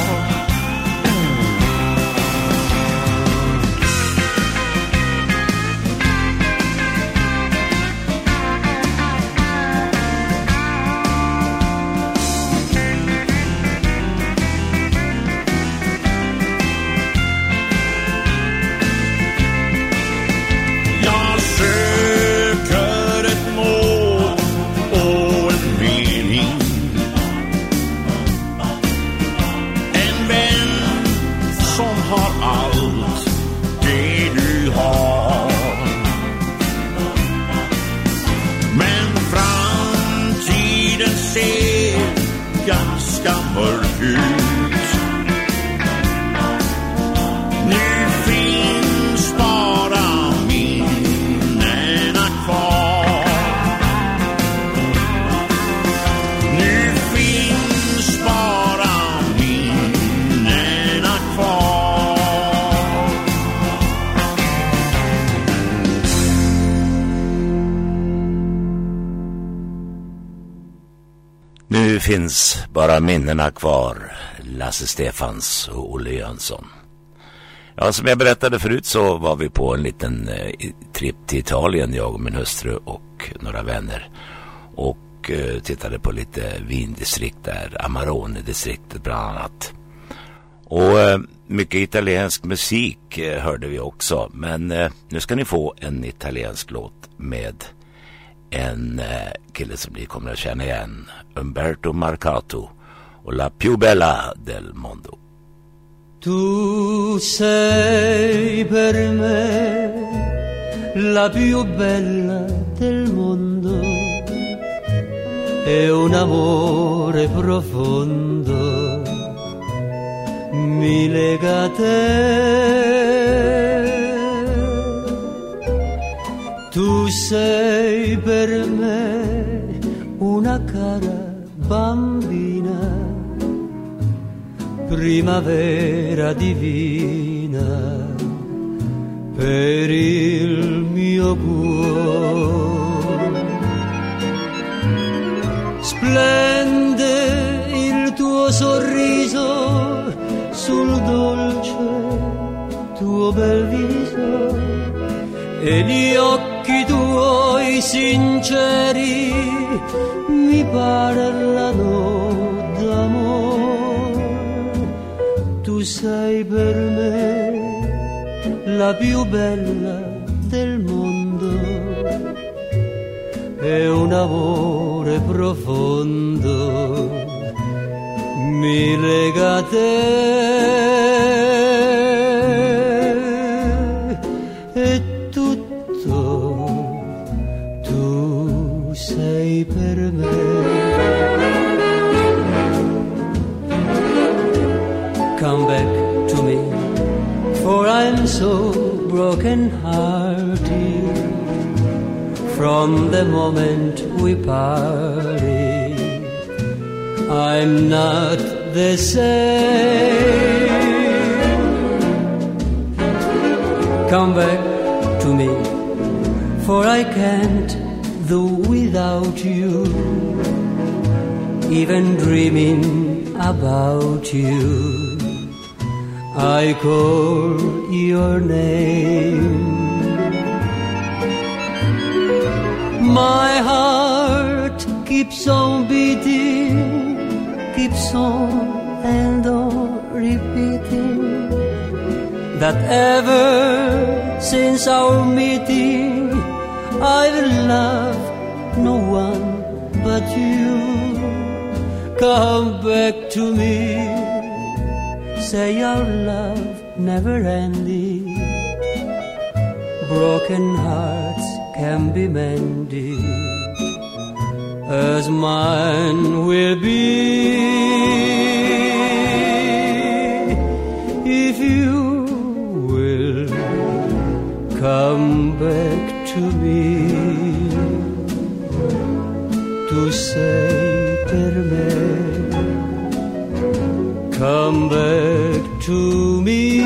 S8: Jag söker ett mål och en mening. En vän som har allt det du har. Men framtiden ser ganska mörk ut. Nu finns bara minnena kvar. Nu finns bara minnena kvar.
S2: Nu finns bara minnena kvar. Lasse Stefans och Olle Jönsson. Ja, som jag berättade förut så var vi på en liten trip till Italien, jag och min hustru och några vänner. Och tittade på lite vindistrikt där, Amarone-distriktet bland annat. Och mycket italiensk musik hörde vi också. Men nu ska ni få en italiensk låt med en kille som ni kommer att känna igen. Umberto Marcato och La più bella del mondo.
S12: Tu sei per me la più bella del mondo e un amore profondo mi lega a te. Tu sei per me una cara bambina, primavera divina per il mio cuore. Splende il tuo sorriso sul dolce tuo bel viso e gli occhi tuoi sinceri mi parlano d'amore. Tu sei per me la più bella del mondo e un amore profondo mi lega a te. E tutto tu sei per me. Come back to me, for I'm so broken-hearted from the moment we parted. I'm not the same. Come back to me, for I can't do without you, even dreaming about you. I call your name. My heart keeps on beating, keeps on and on repeating, that ever since our meeting I've loved no one but you. Come back to me, say our love never ending. Broken hearts can be mended, as mine will be, if you will come back to me, to say per me, come back to me.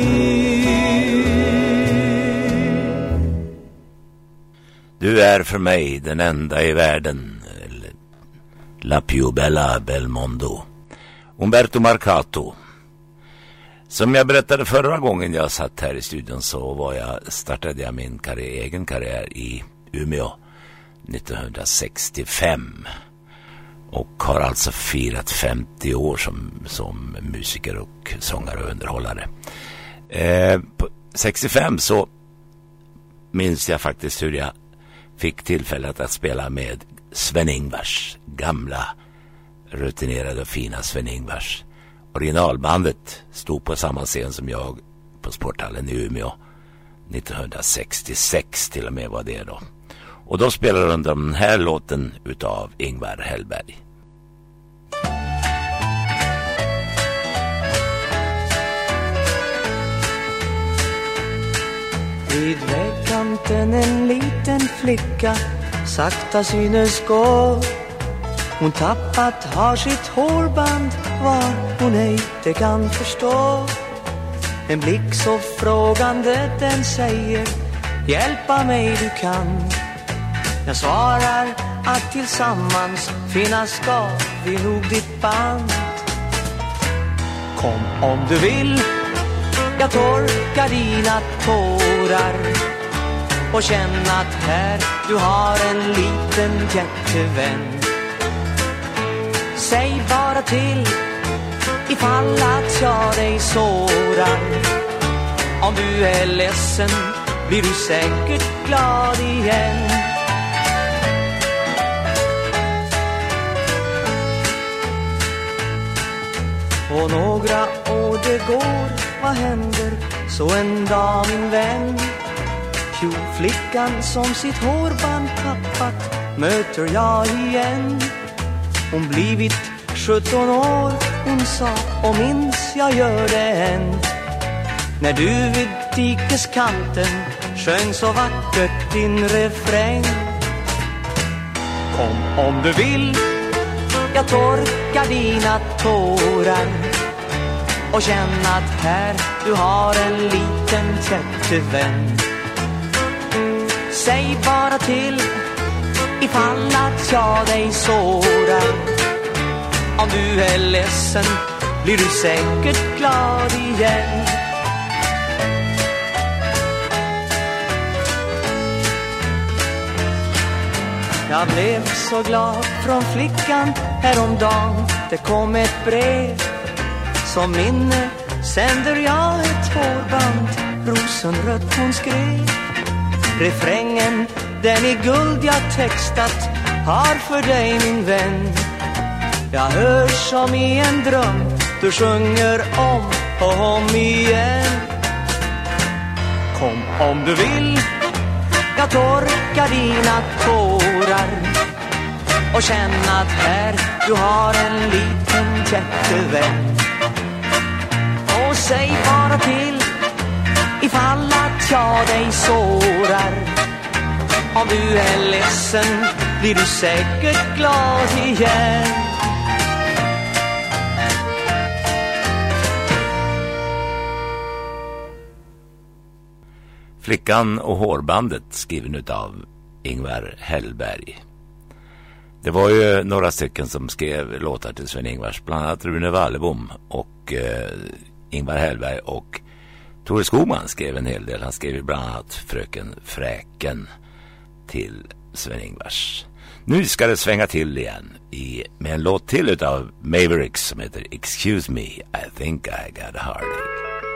S2: Du är för mig den enda i världen, La più bella bel mondo. Umberto Marcato. Som jag berättade förra gången jag satt här i studion, så startade jag min egen karriär i Umeå 1965. Och har alltså firat 50 år som musiker och sångare och underhållare. På 65 så minns jag faktiskt hur jag fick tillfället att spela med Sven-Ingvars, gamla rutinerade och fina Sven-Ingvars. Originalbandet stod på samma scen som jag på Sporthallen i Umeå 1966 till och med var det då. Och då spelade de den här låten utav Ingvar Hellberg.
S12: Vid vägkanten en liten flicka sakta synes gå. Hon har sitt hårband, var hon ej kan förstå. En blick så frågande den säger, hjälpa mig du kan. Jag svarar att tillsammans finna ska vi nog ditt band. Kom om du vill, jag torkar dina tårar och känn att här du har en liten hjärtevän. Säg bara till ifall att jag dig sårar. Om du är ledsen blir du säkert glad igen. Och några år det går, vad händer så en dag min vän? Jo, flickan som sitt hårband tappat möter jag igen. Hon blivit 17 år, hon sa, och minns jag gör det än. När du vid dikeskanten sjöng så vackert din refräng. Kom om du vill, jag torkar dina tårar och känn att här du har en liten hjärtevän. Säg bara till ifall att jag dig sårar. Om du är ledsen blir du säkert glad igen. Jag blev så glad från flickan häromdagen. Det kom ett brev. Som minne sänder jag ett hårband, rosenrött hon skrev. Refrängen, den i guld jag textat, har för dig min vän. Jag hör som i en dröm, du sjunger om och om igen. Kom om du vill, jag torkar dina tårar och känn att här du har en liten hjärtevän. Och säg bara till ifall att jag dig sårar. Om du är ledsen blir du säkert glad igen.
S2: Flickan och hårbandet, skriven utav Ingvar Hellberg. Det var ju några stycken som skrev låtar till Sven-Ingvars, bland annat Rune Wallebom och Ingvar Hellberg, och Tore Skogman skrev en hel del. Han skrev bland annat Fröken Fräken till Sven-Ingvars. Nu ska det svänga till igen med en låt till utav Mavericks som heter Excuse Me, I Think I Got a Heartache.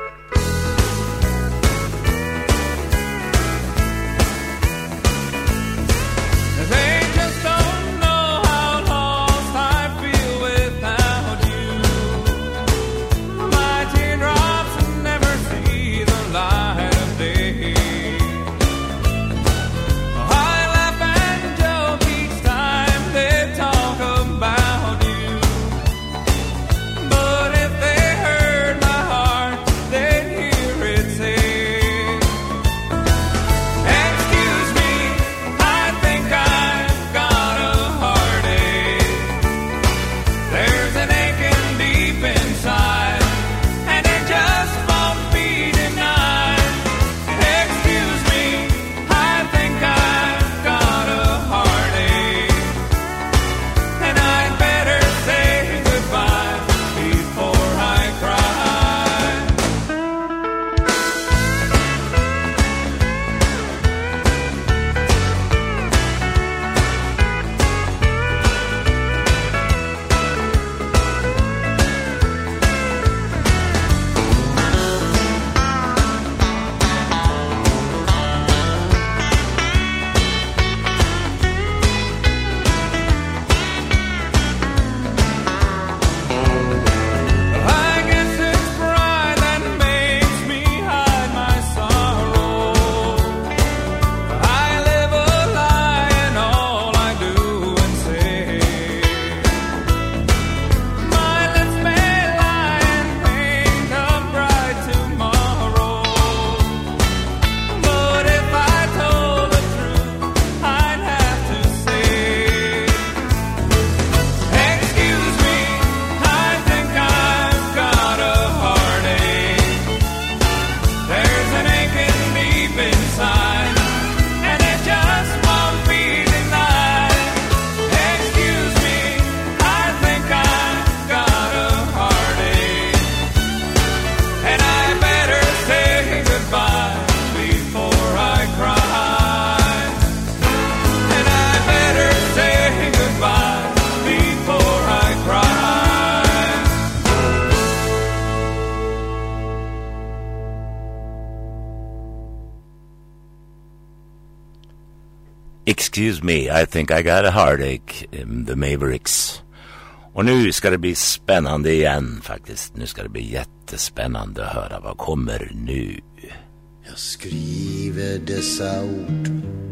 S2: Excuse Me, I Think I Got a Heartache, The Mavericks. Och nu ska det bli spännande igen faktiskt. Nu ska det bli jättespännande att höra vad kommer nu.
S13: Jag skriver dessa ord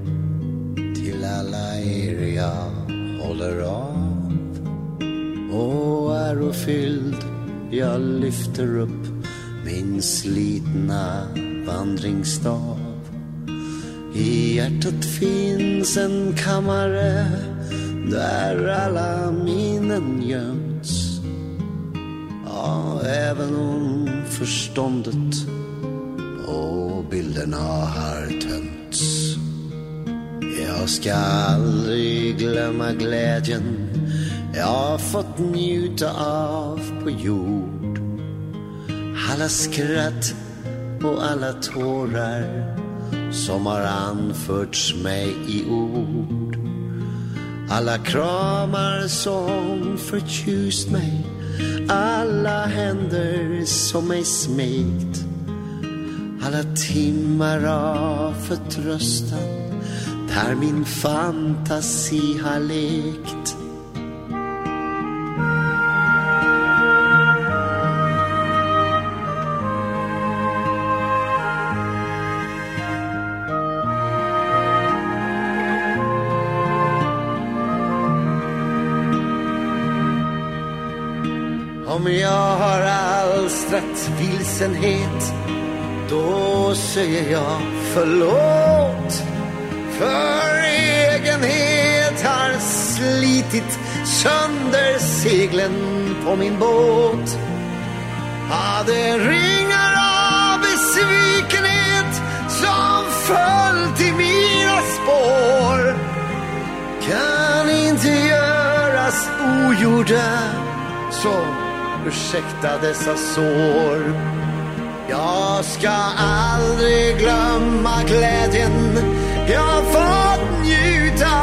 S13: till alla er jag håller av. Och ärofylld jag lyfter upp min slitna vandringsstav. I hjärtat finns en kammare där alla minnen göms. Ja, även om förståndet och bilderna har tömts. Jag ska aldrig glömma glädjen jag fått njuta av på jord. Alla skratt och alla tårar som har anförts mig i ord. Alla kramar som förtjust mig. Alla händer som mig smekt. Alla timmar av förtröstan där min fantasi har lekt. Om jag har alstrat vilsenhet, då säger jag förlåt. För egenhet har slitit sönder seglen på min båt. Ja, det ringar av besvikenhet som följt i mina spår. Kan inte göras ogjorda, så ursäkta dessa sår. Jag ska aldrig glömma glädjen jag fått njuta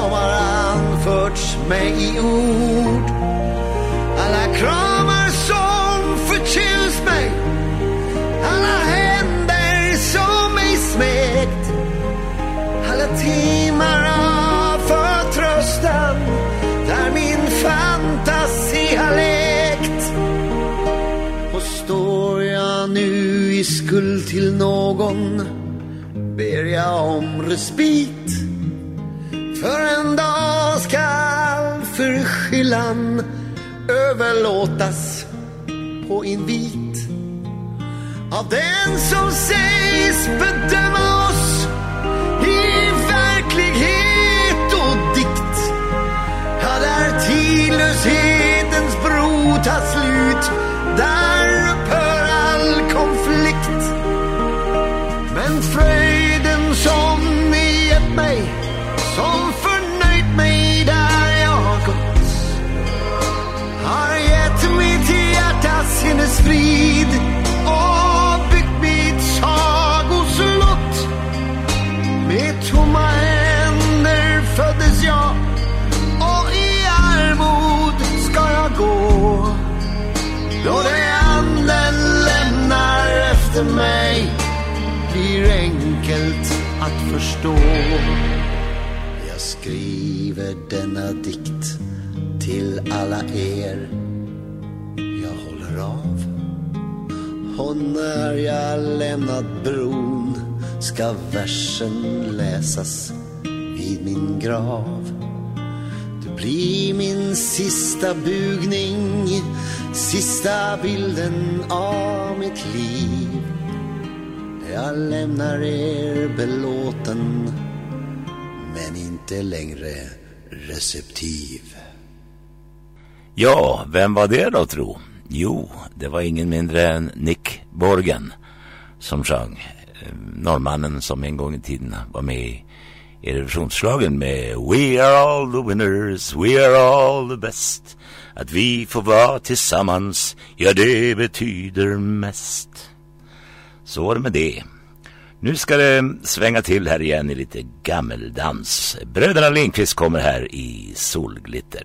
S13: kramar anförts mig i ord. Alla kramar som förtjust mig, alla händer som mig smekt, alla timmar av förtröstan där min fantasi har lekt. Och står jag nu i skuld till någon, ber jag om respit. För en dag skall förskyllan överlåtas på invit av den som sägs bedöma oss i verklighet och dikt. Ja, där tidlöshetens bro tar slut, där upphör all konflikt. Men fröjden som ni gett mig, som förnöjt mig där jag har gått, har gett mitt hjärta sinnesfrid och byggt mitt sagoslott. Med tomma händer föddes jag, och i armod ska jag gå. Då det anden lämnar efter mig blir enkelt att förstå. Jag skriver denna dikt till alla er jag håller av. Och när jag lämnat bron ska versen läsas vid min grav. Det blir min sista bugning, sista bilden av mitt liv. Jag lämnar er belåten, men inte längre receptiv.
S2: Ja, vem var det då, tro? Jo, det var ingen mindre än Nick Borgen som sjöng. Norrmannen som en gång i tiden var med i Eurovisionsschlagern med We are all the winners, we are all the best. Att vi får vara tillsammans, ja det betyder mest. Så var det med det. Nu ska det svänga till här igen i lite gammeldans. Bröderna Lindqvist kommer här i Solglitter.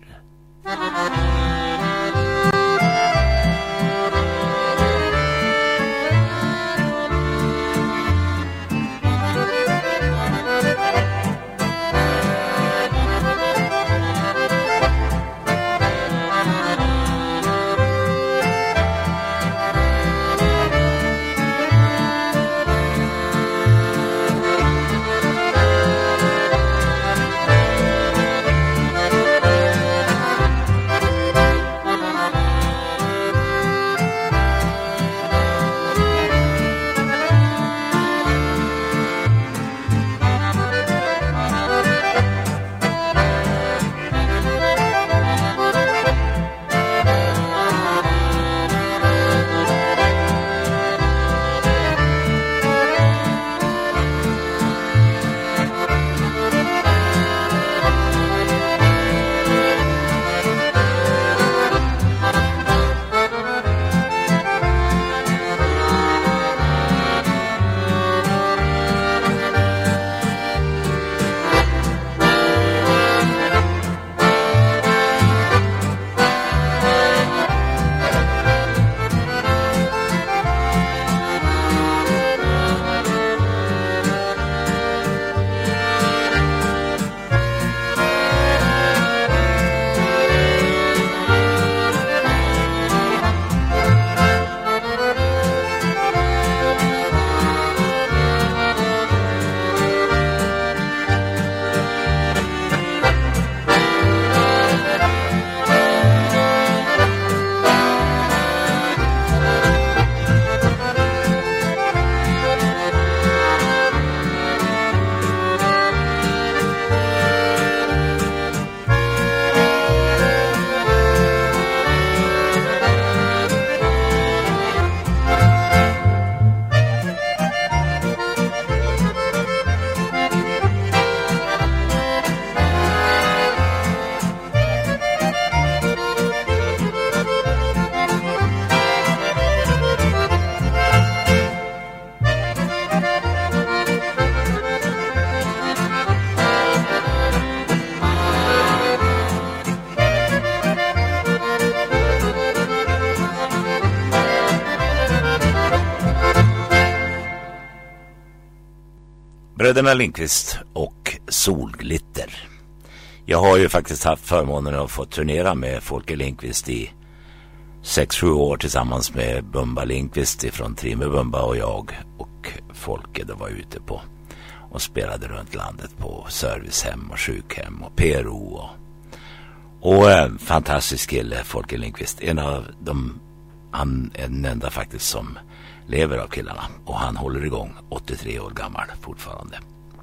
S2: Bröderna Lindqvist och Solglitter. Jag har ju faktiskt haft förmånen att få turnera med Folke Lindqvist i 6-7 år tillsammans med Bumba Lindqvist från Trimmer Bumba och jag och Folke då var ute på och spelade runt landet på servicehem och sjukhem och PRO och fantastisk kille Folke Lindqvist. Han är den enda faktiskt som lever av killarna och han håller igång 83 år gammal fortfarande.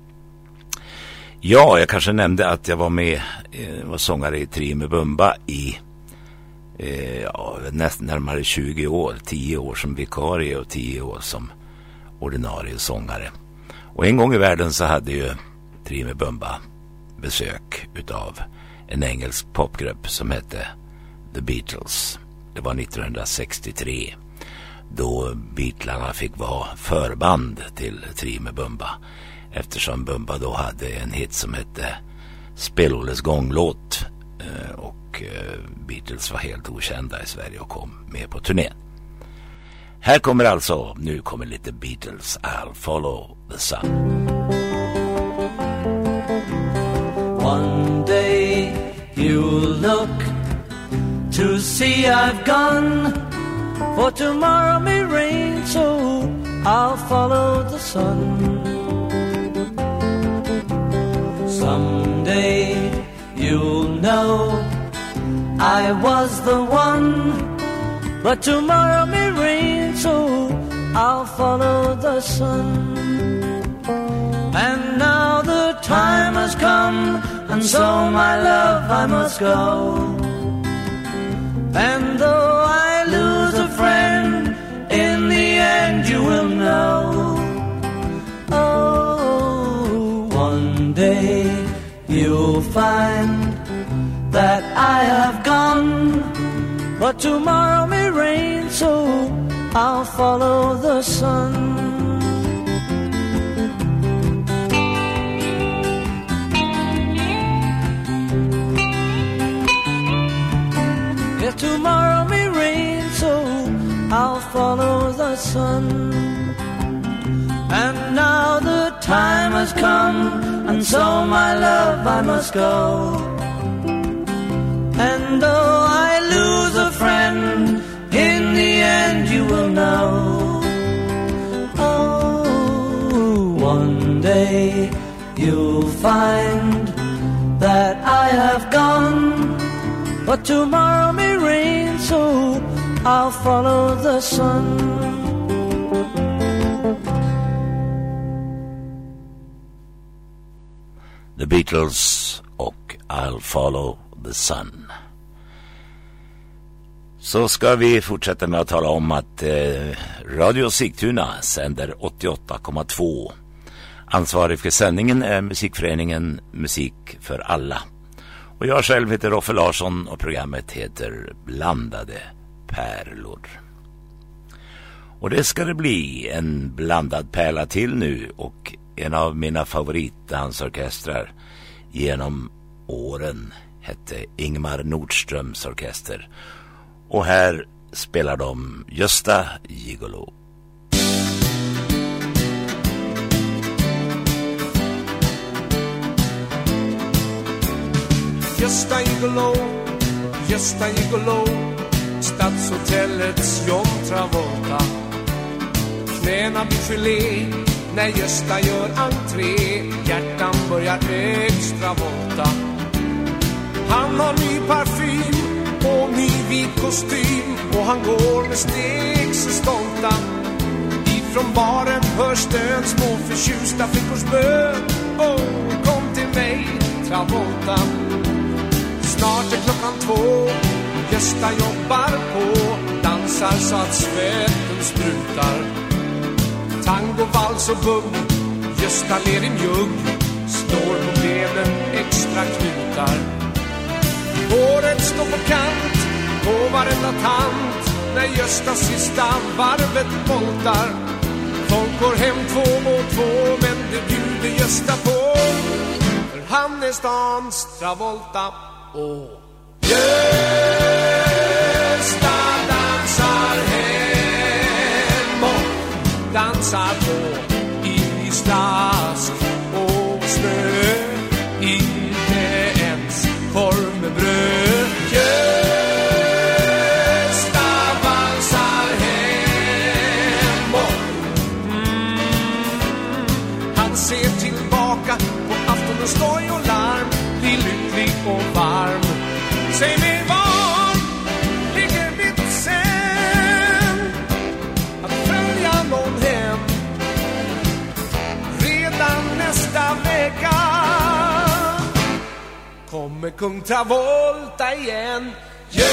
S2: Ja, jag kanske nämnde att jag var sångare i Trimmer Bumba i nästan närmare 20 år, 10 år som vikarie och 10 år som ordinarie sångare. Och en gång i världen så hade ju Trimmer Bumba besök utav en engelsk popgrupp som hette The Beatles. Det var 1963 då Beatlarna fick vara förband till Trimmer Bumba eftersom Bumba då hade en hit som hette Spelolles gånglåt och Beatles var helt okända i Sverige och kom med på turnén. Nu kommer lite Beatles, I'll follow the sun.
S12: One day you'll look to see I've gone, for tomorrow may rain, so I'll follow the sun. Someday you'll know I was the one, but tomorrow may rain, so I'll follow the sun. And now the time has come, and so my love I must go. And though I lose a friend, in the end you will know. Oh, one day you'll find that I have gone, but tomorrow may rain, so I'll follow the sun. Yeah, tomorrow may rain, so I'll follow the sun. And now the time has come, and so my love I must go. And though I lose a friend, in the end you will know. Oh, one day you'll find that I have gone, but tomorrow may rain, so I'll follow the sun.
S2: The Beatles och I'll follow the sun. Så ska vi fortsätta med att tala om att Radio Sigtuna sänder 88,2. Ansvarig för sändningen är musikföreningen Musik för alla. Och jag själv heter Roffe Larsson och programmet heter Blandade pärlor. Och det ska det bli en blandad pärla till nu och en av mina favoritdansorkestrar genom åren hette Ingmar Nordströms orkester. Och här spelar de Gösta Gigolo.
S14: Gösta Gigolo, Gösta Gigolo, Stadshotellets John Travolta. Knäna blir gelé när Gösta gör entré, hjärtan börjar extra volta. Han har ny parfym och ny vit kostym och han går med steg så stolta. Ifrån baren hörs den små förtjusta flickors bön. Oh, kom till mig, Travolta. Snart är klockan 2, Gösta jobbar på, dansar så att svetten sprutar. Tango, vals och bugg, Gösta ler i mjugg, slår på benen extra knutar. Håret står på kant på varenda tant när Gösta sista varvet voltar. Folk går hem 2 och 2, men det bjuder Gösta på, för han är stans Travolta. Och Gösta dansar hem och dansar på i stask. stoj och larm, bli lycklig och varm. Säg mig var ligger vitsen att följa någon hem redan nästa vecka. Kommer kung Travolta igen. Gösta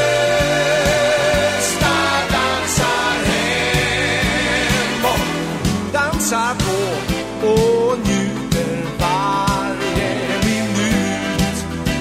S14: dansar hem och dansar på och njuter varje minut.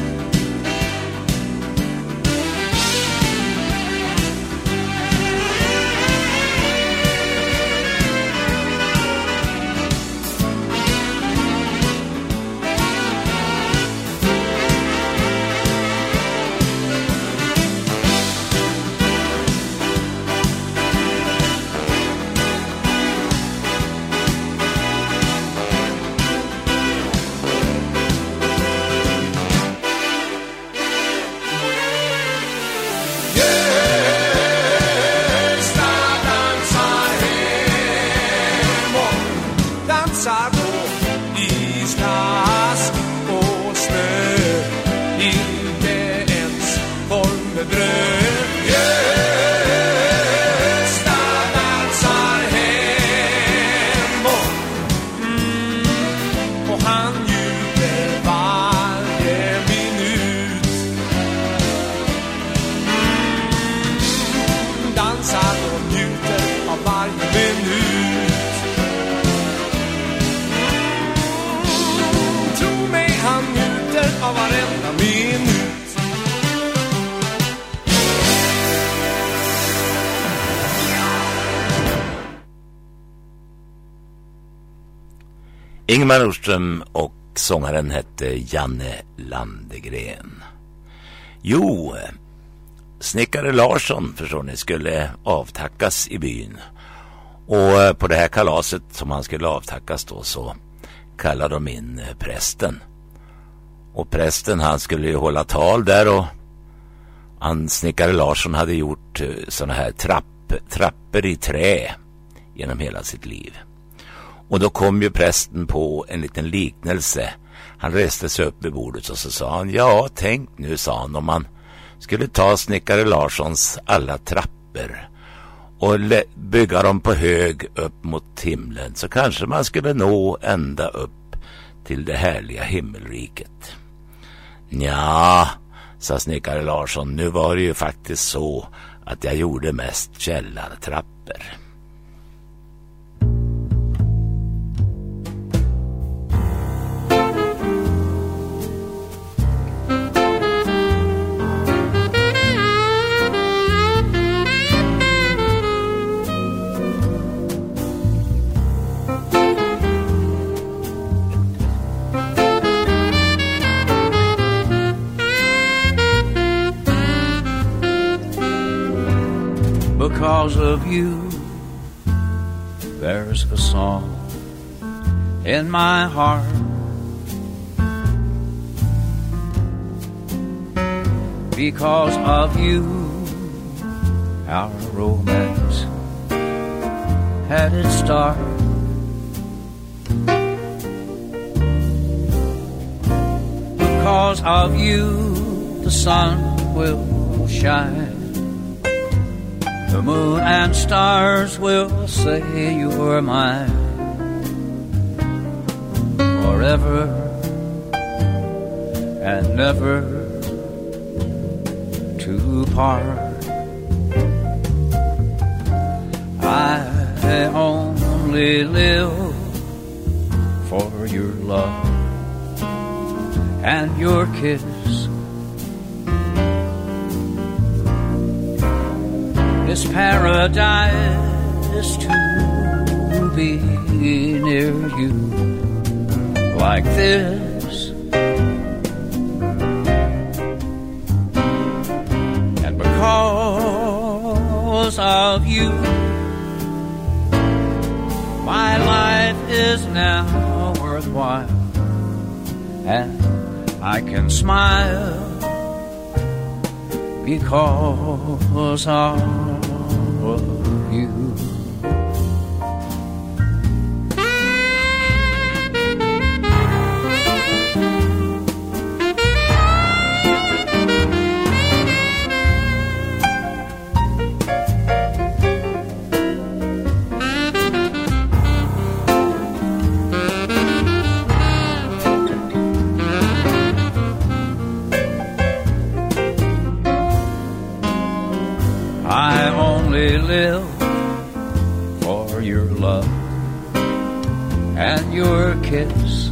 S2: Ingmar Nordström och sångaren hette Janne Landegren. Jo, snickare Larsson, förstår ni, skulle avtackas i byn. Och på det här kalaset som han skulle avtackas då så kallade de in prästen. Och prästen, han skulle ju hålla tal där, och snickare Larsson hade gjort såna här trappor i trä genom hela sitt liv. Och då kom ju prästen på en liten liknelse. Han reste sig upp vid bordet och så sa han: ja, tänk nu, sa han, om man skulle ta snickare Larssons alla trappor och bygga dem på hög upp mot himlen, så kanske man skulle nå ända upp till det härliga himmelriket. Ja, sa snickare Larsson, nu var det ju faktiskt så att jag gjorde mest källartrappor.
S15: Because of you, there's a song in my heart. Because of you, our romance had its start. Because of you, the sun will shine. The moon and stars will say you're mine forever and never to part. I only live for your love and your kiss. It's paradise to be near you like this. And because of you, my life is now worthwhile, and I can smile because of you. your love and your kiss.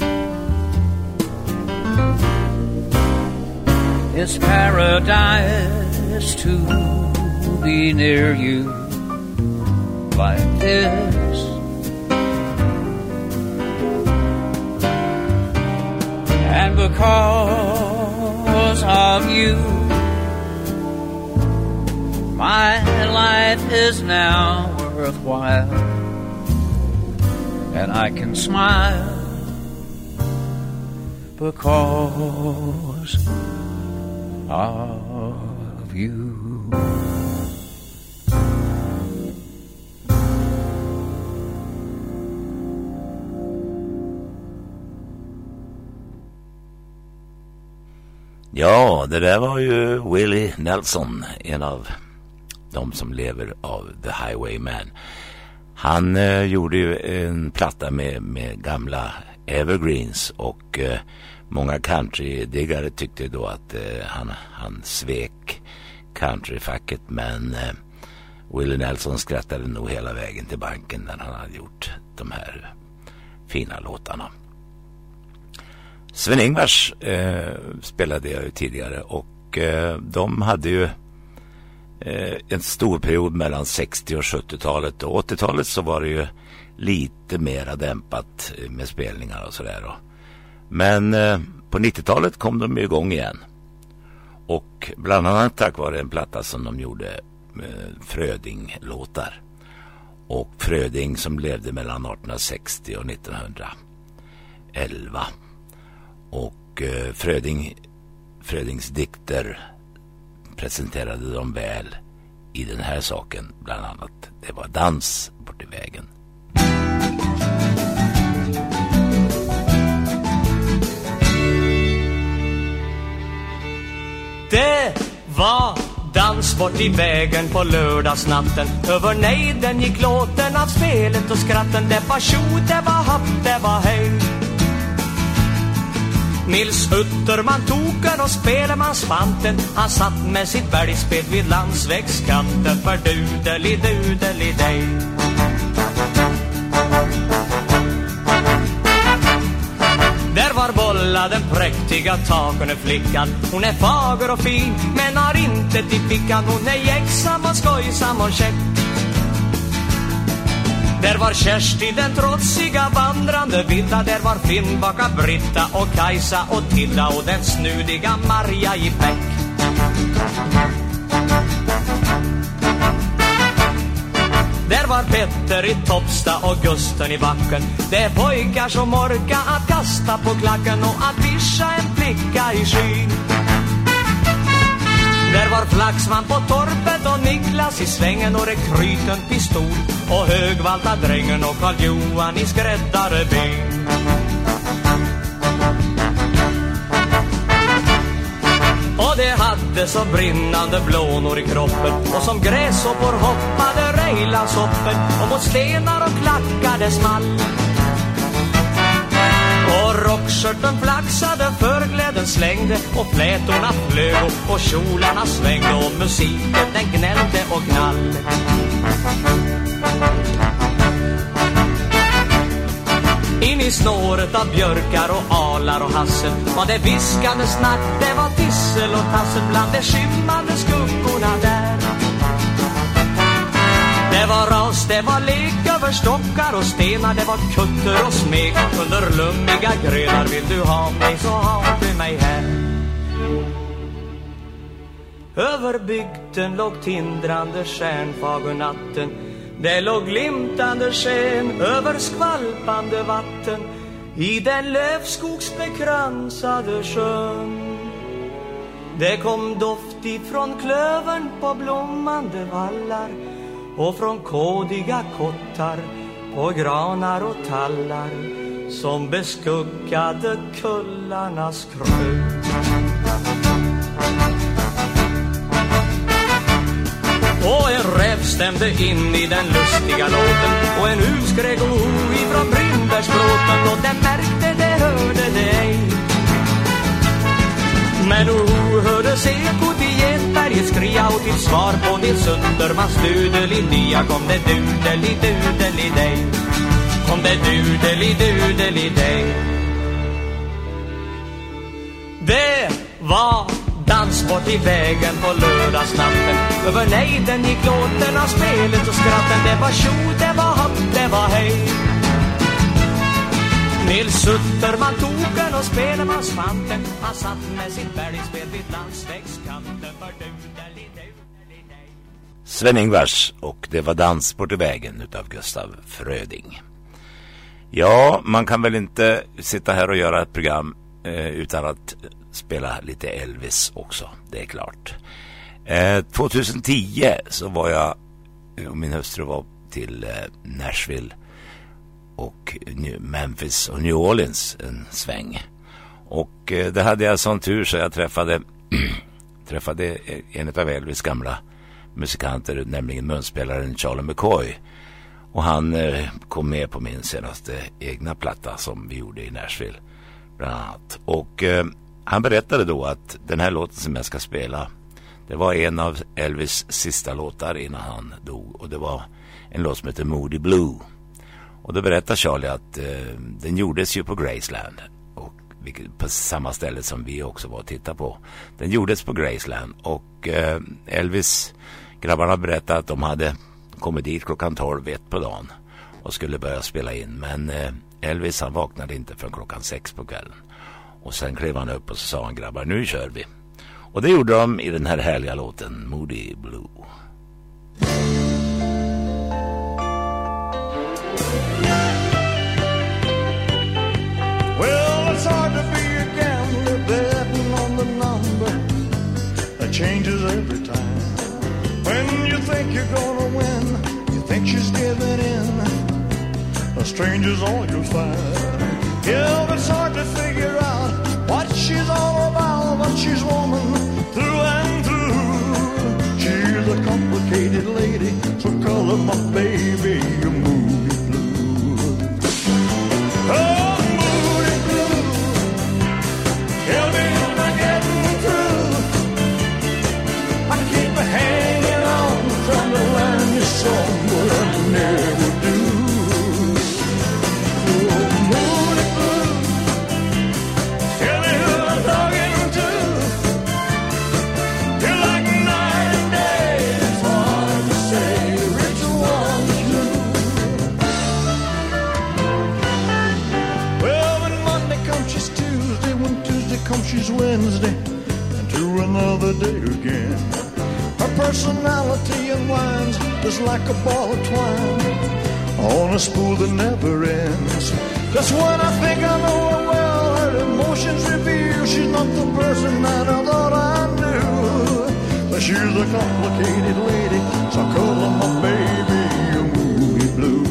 S15: It's paradise to be near you like this. And because of you, my life is now worthwhile, and I can smile because of you.
S2: Ja, det där var ju Willie Nelson, en av de som lever av The Highwayman. Han gjorde ju en platta med gamla evergreens, och många countrydiggare tyckte då att han svek countryfacket, men Willie Nelson skrattade nog hela vägen till banken när han hade gjort de här fina låtarna. Sven-Ingvars spelade jag ju tidigare, och de hade ju en stor period mellan 60- och 70-talet, och 80-talet så var det ju lite mera dämpat med spelningar och sådär. Men på 90-talet kom de igång igen, och bland annat tack vare en platta som de gjorde Fröding-låtar. Och Fröding som levde mellan 1860 och 1911. Och Frödings dikter presenterade de väl i den här saken, bland annat. Det var Dans bort i vägen.
S12: Det var dans bort i vägen på lördagsnatten. Över nejden gick låten av spelet och skratten. Det var tjo, det var hopp, det var hej. Nils Utterman token och spelade spanten. Han satt med sitt bergspel vid landsvägskanten. För dudeli-dudeli-dej. Där var bolla den präktiga takande flickan. Hon är fager och fin, men har inte till fickan. Hon är jäcksam och skojsam och käck. Där var Kersti den trotsiga vandrande vilda. Där var Finnbaka, Britta och Kajsa och Tilla och den snudiga Marja i Bäck. Där var Petter i Toppsta och Gusten i backen. Det är pojkar som orkar att kasta på klacken och att vischa en flicka i skyn. Där var Flaxman på torpet och Niklas i svängen och rekryten pistol och Högvalta drängen och Karl Johan i skräddarebyn. Och det hade så brinnande blånor i kroppen och som gräshoppor hoppade rejlansoppen och mot stenar och klackade small. Och rockskörten flaxade, förgläden slängde och flätorna flög och kjolarna svängde och musiken den gnällde och gnall. In i snåret av björkar och alar och hassel var det viskande snack, det var tissel och tassel bland de skymmande skuggorna där. Det var ras, det var lek över stockar och stenar, det var kutter och smek under lummiga grenar. Vill du ha mig så har du mig här. Över bygden låg tindrande stjärnfager natten. Det låg glimtande sken över skvalpande vatten i den lövskogsbekransade sjön. Det kom doft ifrån klövern på blommande vallar och från kådiga kottar på granar och tallar som beskuggade kullarnas krön. Och en räv stämde in i den lustiga låten och en hus skrek ifrån Brynbergsbråten och den märkte det, hörde det ej. Men hördes ekot i Getberget skria och till svar på Nils Undermans dudeli-dia kom det dudeli-dudeli. du-deli-dej. Kom det du-deli-du-deli-dej. Det var dans bort i vägen på lördagsnatten. Över nejden gick låten av spelet och skratten. Det var tjo, det var hopp, det var hej. Nils Sutterman token och spelemansfanten. Han satt med sitt bergspel vid landsvägskanten.
S2: Sven-Ingvars och det var dans bort i vägen utav Gustav Fröding. Ja, man kan väl inte sitta här och göra ett program utan att spela lite Elvis också, det är klart. 2010 så var jag och min hustru var till Nashville och Memphis och New Orleans en sväng. Och det hade jag sån tur så jag träffade en av Elvis gamla musikanter, nämligen munspelaren Charlie McCoy. Och han kom med på min senaste egna platta som vi gjorde i Nashville bland annat. Och han berättade då att den här låten som jag ska spela, det var en av Elvis sista låtar innan han dog. Och det var en låt som heter Moody Blue. Och då berättade Charlie att den gjordes ju på Graceland. Och på samma ställe som vi också var och tittade på. Den gjordes på Graceland. Och Elvis, grabbarna berättade att de hade kommit dit klockan 12 på dagen. Och skulle börja spela in. Men Elvis han vaknade inte förrän klockan 6 på kvällen. Och sen klev han upp och så sa han, grabbar, nu kör vi. Och det gjorde de i den här härliga låten Moody Blue.
S8: Well, it's hard to be a gambler betting on the number that changes every time. When you think you're gonna win, you think she's giving in. A stranger's all you'll find. Yeah, it's hard to figure out what she's all about, but she's woman through and through. She's a complicated lady, so call her my baby, a Moody Blue. Oh, Moody Blue, tell me am I getting through? I keep hanging on, trying to learn your song, but I never do. She's Wednesday and to another day again. Her personality unwinds just like a ball of twine on a spool that never ends. Just when I think I know her well, her emotions reveal she's not the person that I thought I knew. But she's a complicated lady, so I call her my baby, a Moody Blue.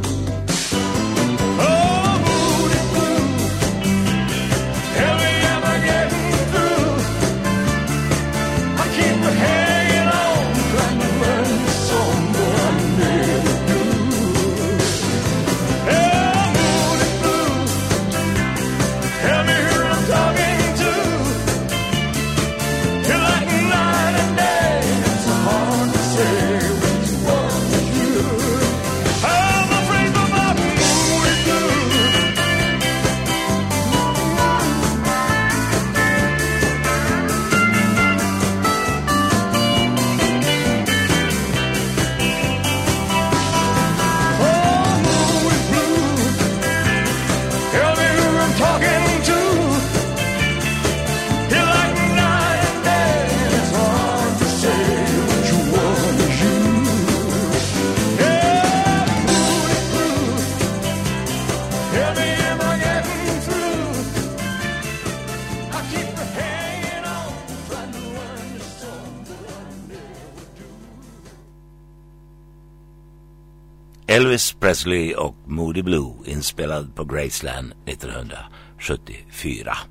S2: Elvis Presley och Moody Blue inspelad på Graceland 1974.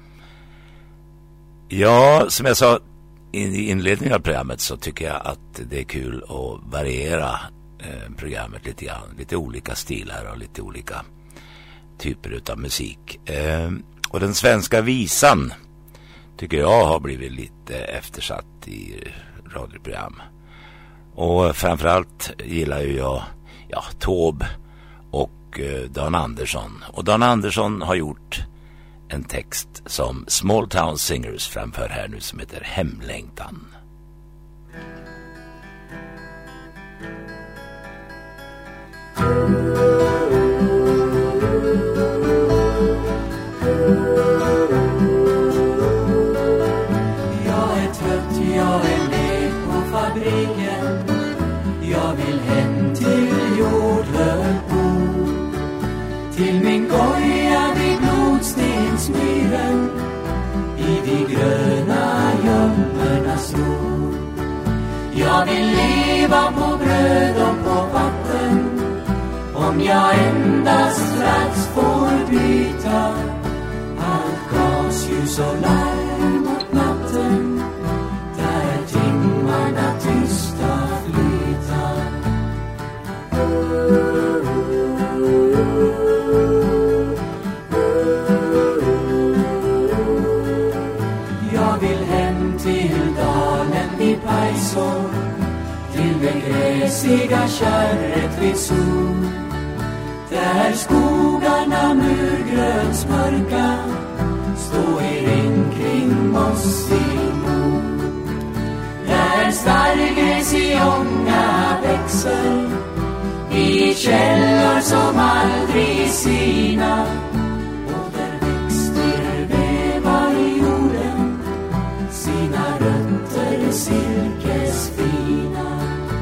S2: Ja, som jag sa i inledningen av programmet så tycker jag att det är kul att variera programmet lite grann. Lite olika stilar och lite olika typer av musik. Och den svenska visan tycker jag har blivit lite eftersatt i radioprogram. Och framförallt gillar ju jag Taube och Dan Andersson. Och Dan Andersson har gjort en text som Small Town Singers framför här nu som heter Hemlängtan.
S16: Jag är trött, jag är med på fabriken. Jag vill hem till Jordhögbo, till min koja vid Blodstensmyren, i de gröna gömmornas ro. Jag vill leva på bröd och på vatten, om jag endast strax får byta allt gasljus och larm mot natten, där timmarna tysta flyta. Jag vill hem till dalen vid Pajså, till det gräsiga kärret vid sol, där skogarna murgrönsmörka stå i ring kring mossig mod, där starrgräs i ånga växer i källor som aldrig sina, och där växter vävar i jorden sina rötter silkesfina.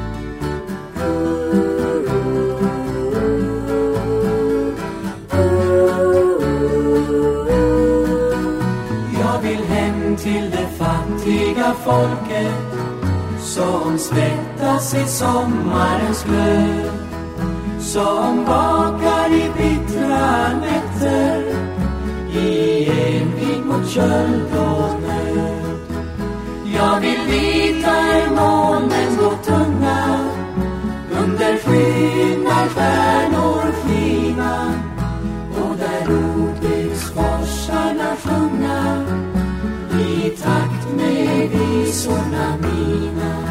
S16: Jag vill hem till det fattiga folket som svettas i sommarens glöd, som bakar i bittra nätter i envig mot köld och nöd. Jag vill vita är månen gå tunga, under skyn där stjärnor skina, och där rodbyggsforsarna sjunga i takt med visorna mina.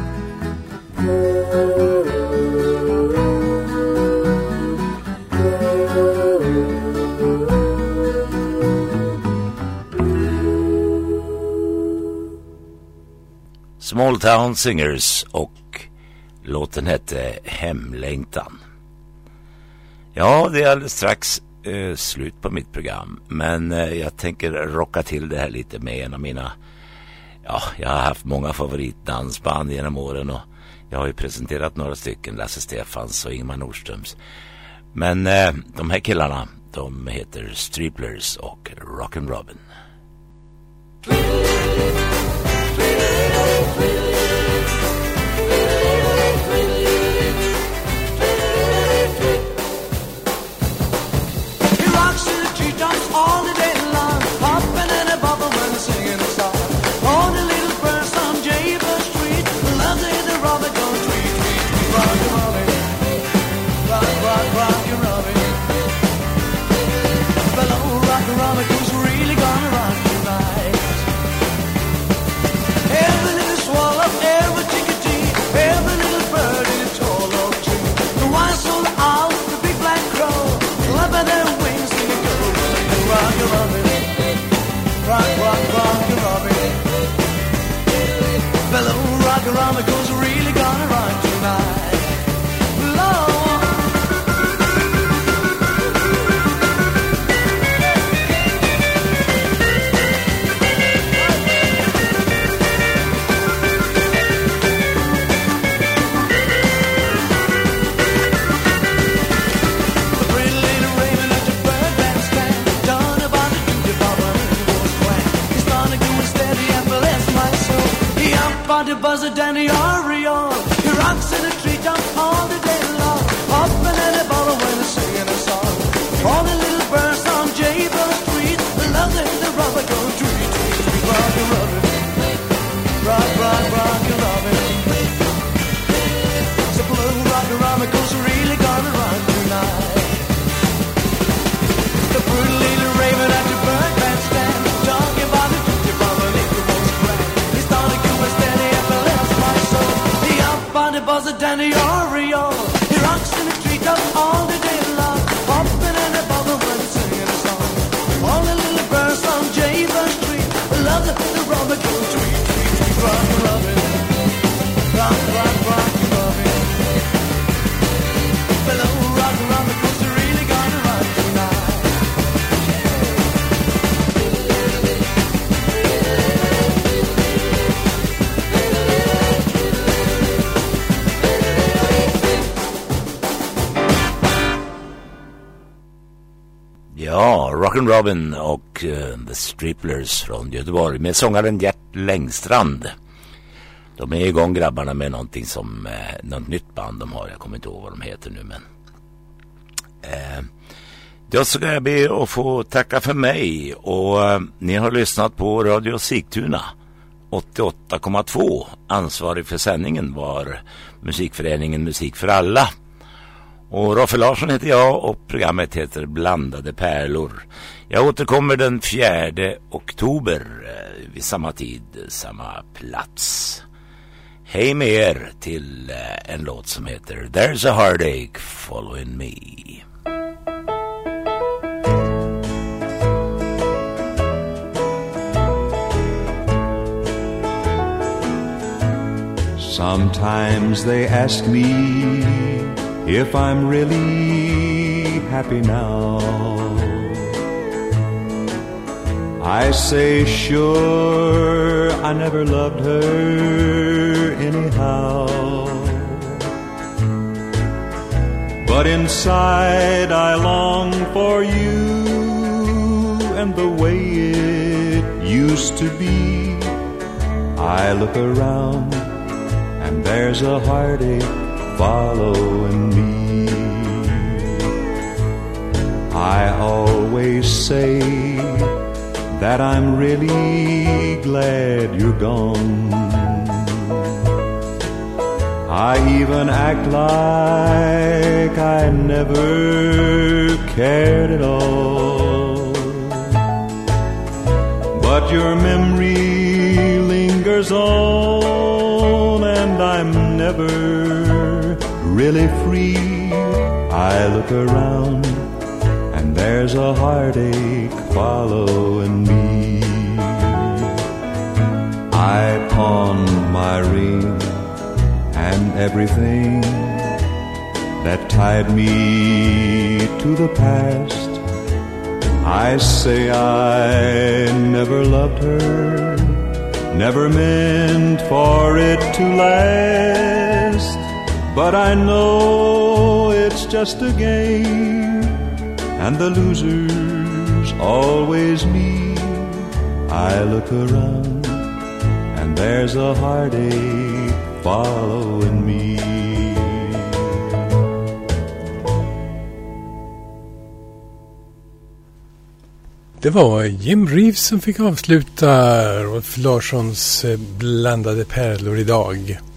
S2: Small Town Singers och låten hette Hemlängtan. Ja, det är alldeles strax slut på mitt program, men jag tänker rocka till det här lite med en av mina, jag har haft många favoritdansband genom åren och jag har ju presenterat några stycken, Lasse Stefans och Ingmar Nordströms. Men de här killarna, de heter Striplers och Rockin' Robin.
S16: All the day long, popping in a bubble when singing a song. All the little birds on Jaber Street love to hear the robin go tweet, tweet, tweet. Rock and Robin, rock, rock, rock and Robin. Well, oh, rock and Robin, who's really gonna rock tonight? Every little swallow, every chickadee, every little bird in a tall oak tree, the whistle owl, the big black crow, flapping their wings to the go. Rock and Robin, rock, rock, rock and Robin. Fellow rock and Robin, who's really gonna rock tonight? The buzzard and the oriole, he rocks in a tree jump all the day long, hopping in a bottle when he's singing a song. All the little birds on Jaber Street love to hear the robin go tweet, tweet, tweet. Rock and Robin, rock, rock, rock and Robin. So blue rock and Robin, 'cause we're really gonna rock tonight. The pretty little raven at your bird bandstand, talking about the duty bomber, it was grand. He's starting to go steady. So
S2: Ja, Rockin' Robin och The Striplers från Göteborg med sångaren Gert Längstrand. De är igång grabbarna med någonting som något nytt band de har. Jag kommer inte ihåg vad de heter nu, men då ska jag be att få tacka för mig. Och ni har lyssnat på Radio Sigtuna 88,2. Ansvarig för sändningen var musikföreningen Musik för alla. Och Roffe Larsson heter jag och programmet heter Blandade Pärlor. Jag återkommer den 4 oktober vid samma tid, samma plats. Hej med er till en låt som heter There's a Heartache Following Me.
S3: Sometimes they ask me if I'm really happy now. I say sure, I never loved her anyhow. But inside I long for you and the way it used to be. I look around and there's a heartache following me. I always say that I'm really glad you're gone. I even act like I never cared at all. But your memory lingers on and I'm never really free. I look around and there's a heartache following me. I pawned my ring and everything that tied me to the past. I say I never loved her, never meant for it to last. But I know it's just a game, and the loser's always me. I look around, and there's a heartache following me.
S1: Det var Jim Reeves som fick avsluta Rolf Larssons Blandade Pärlor idag.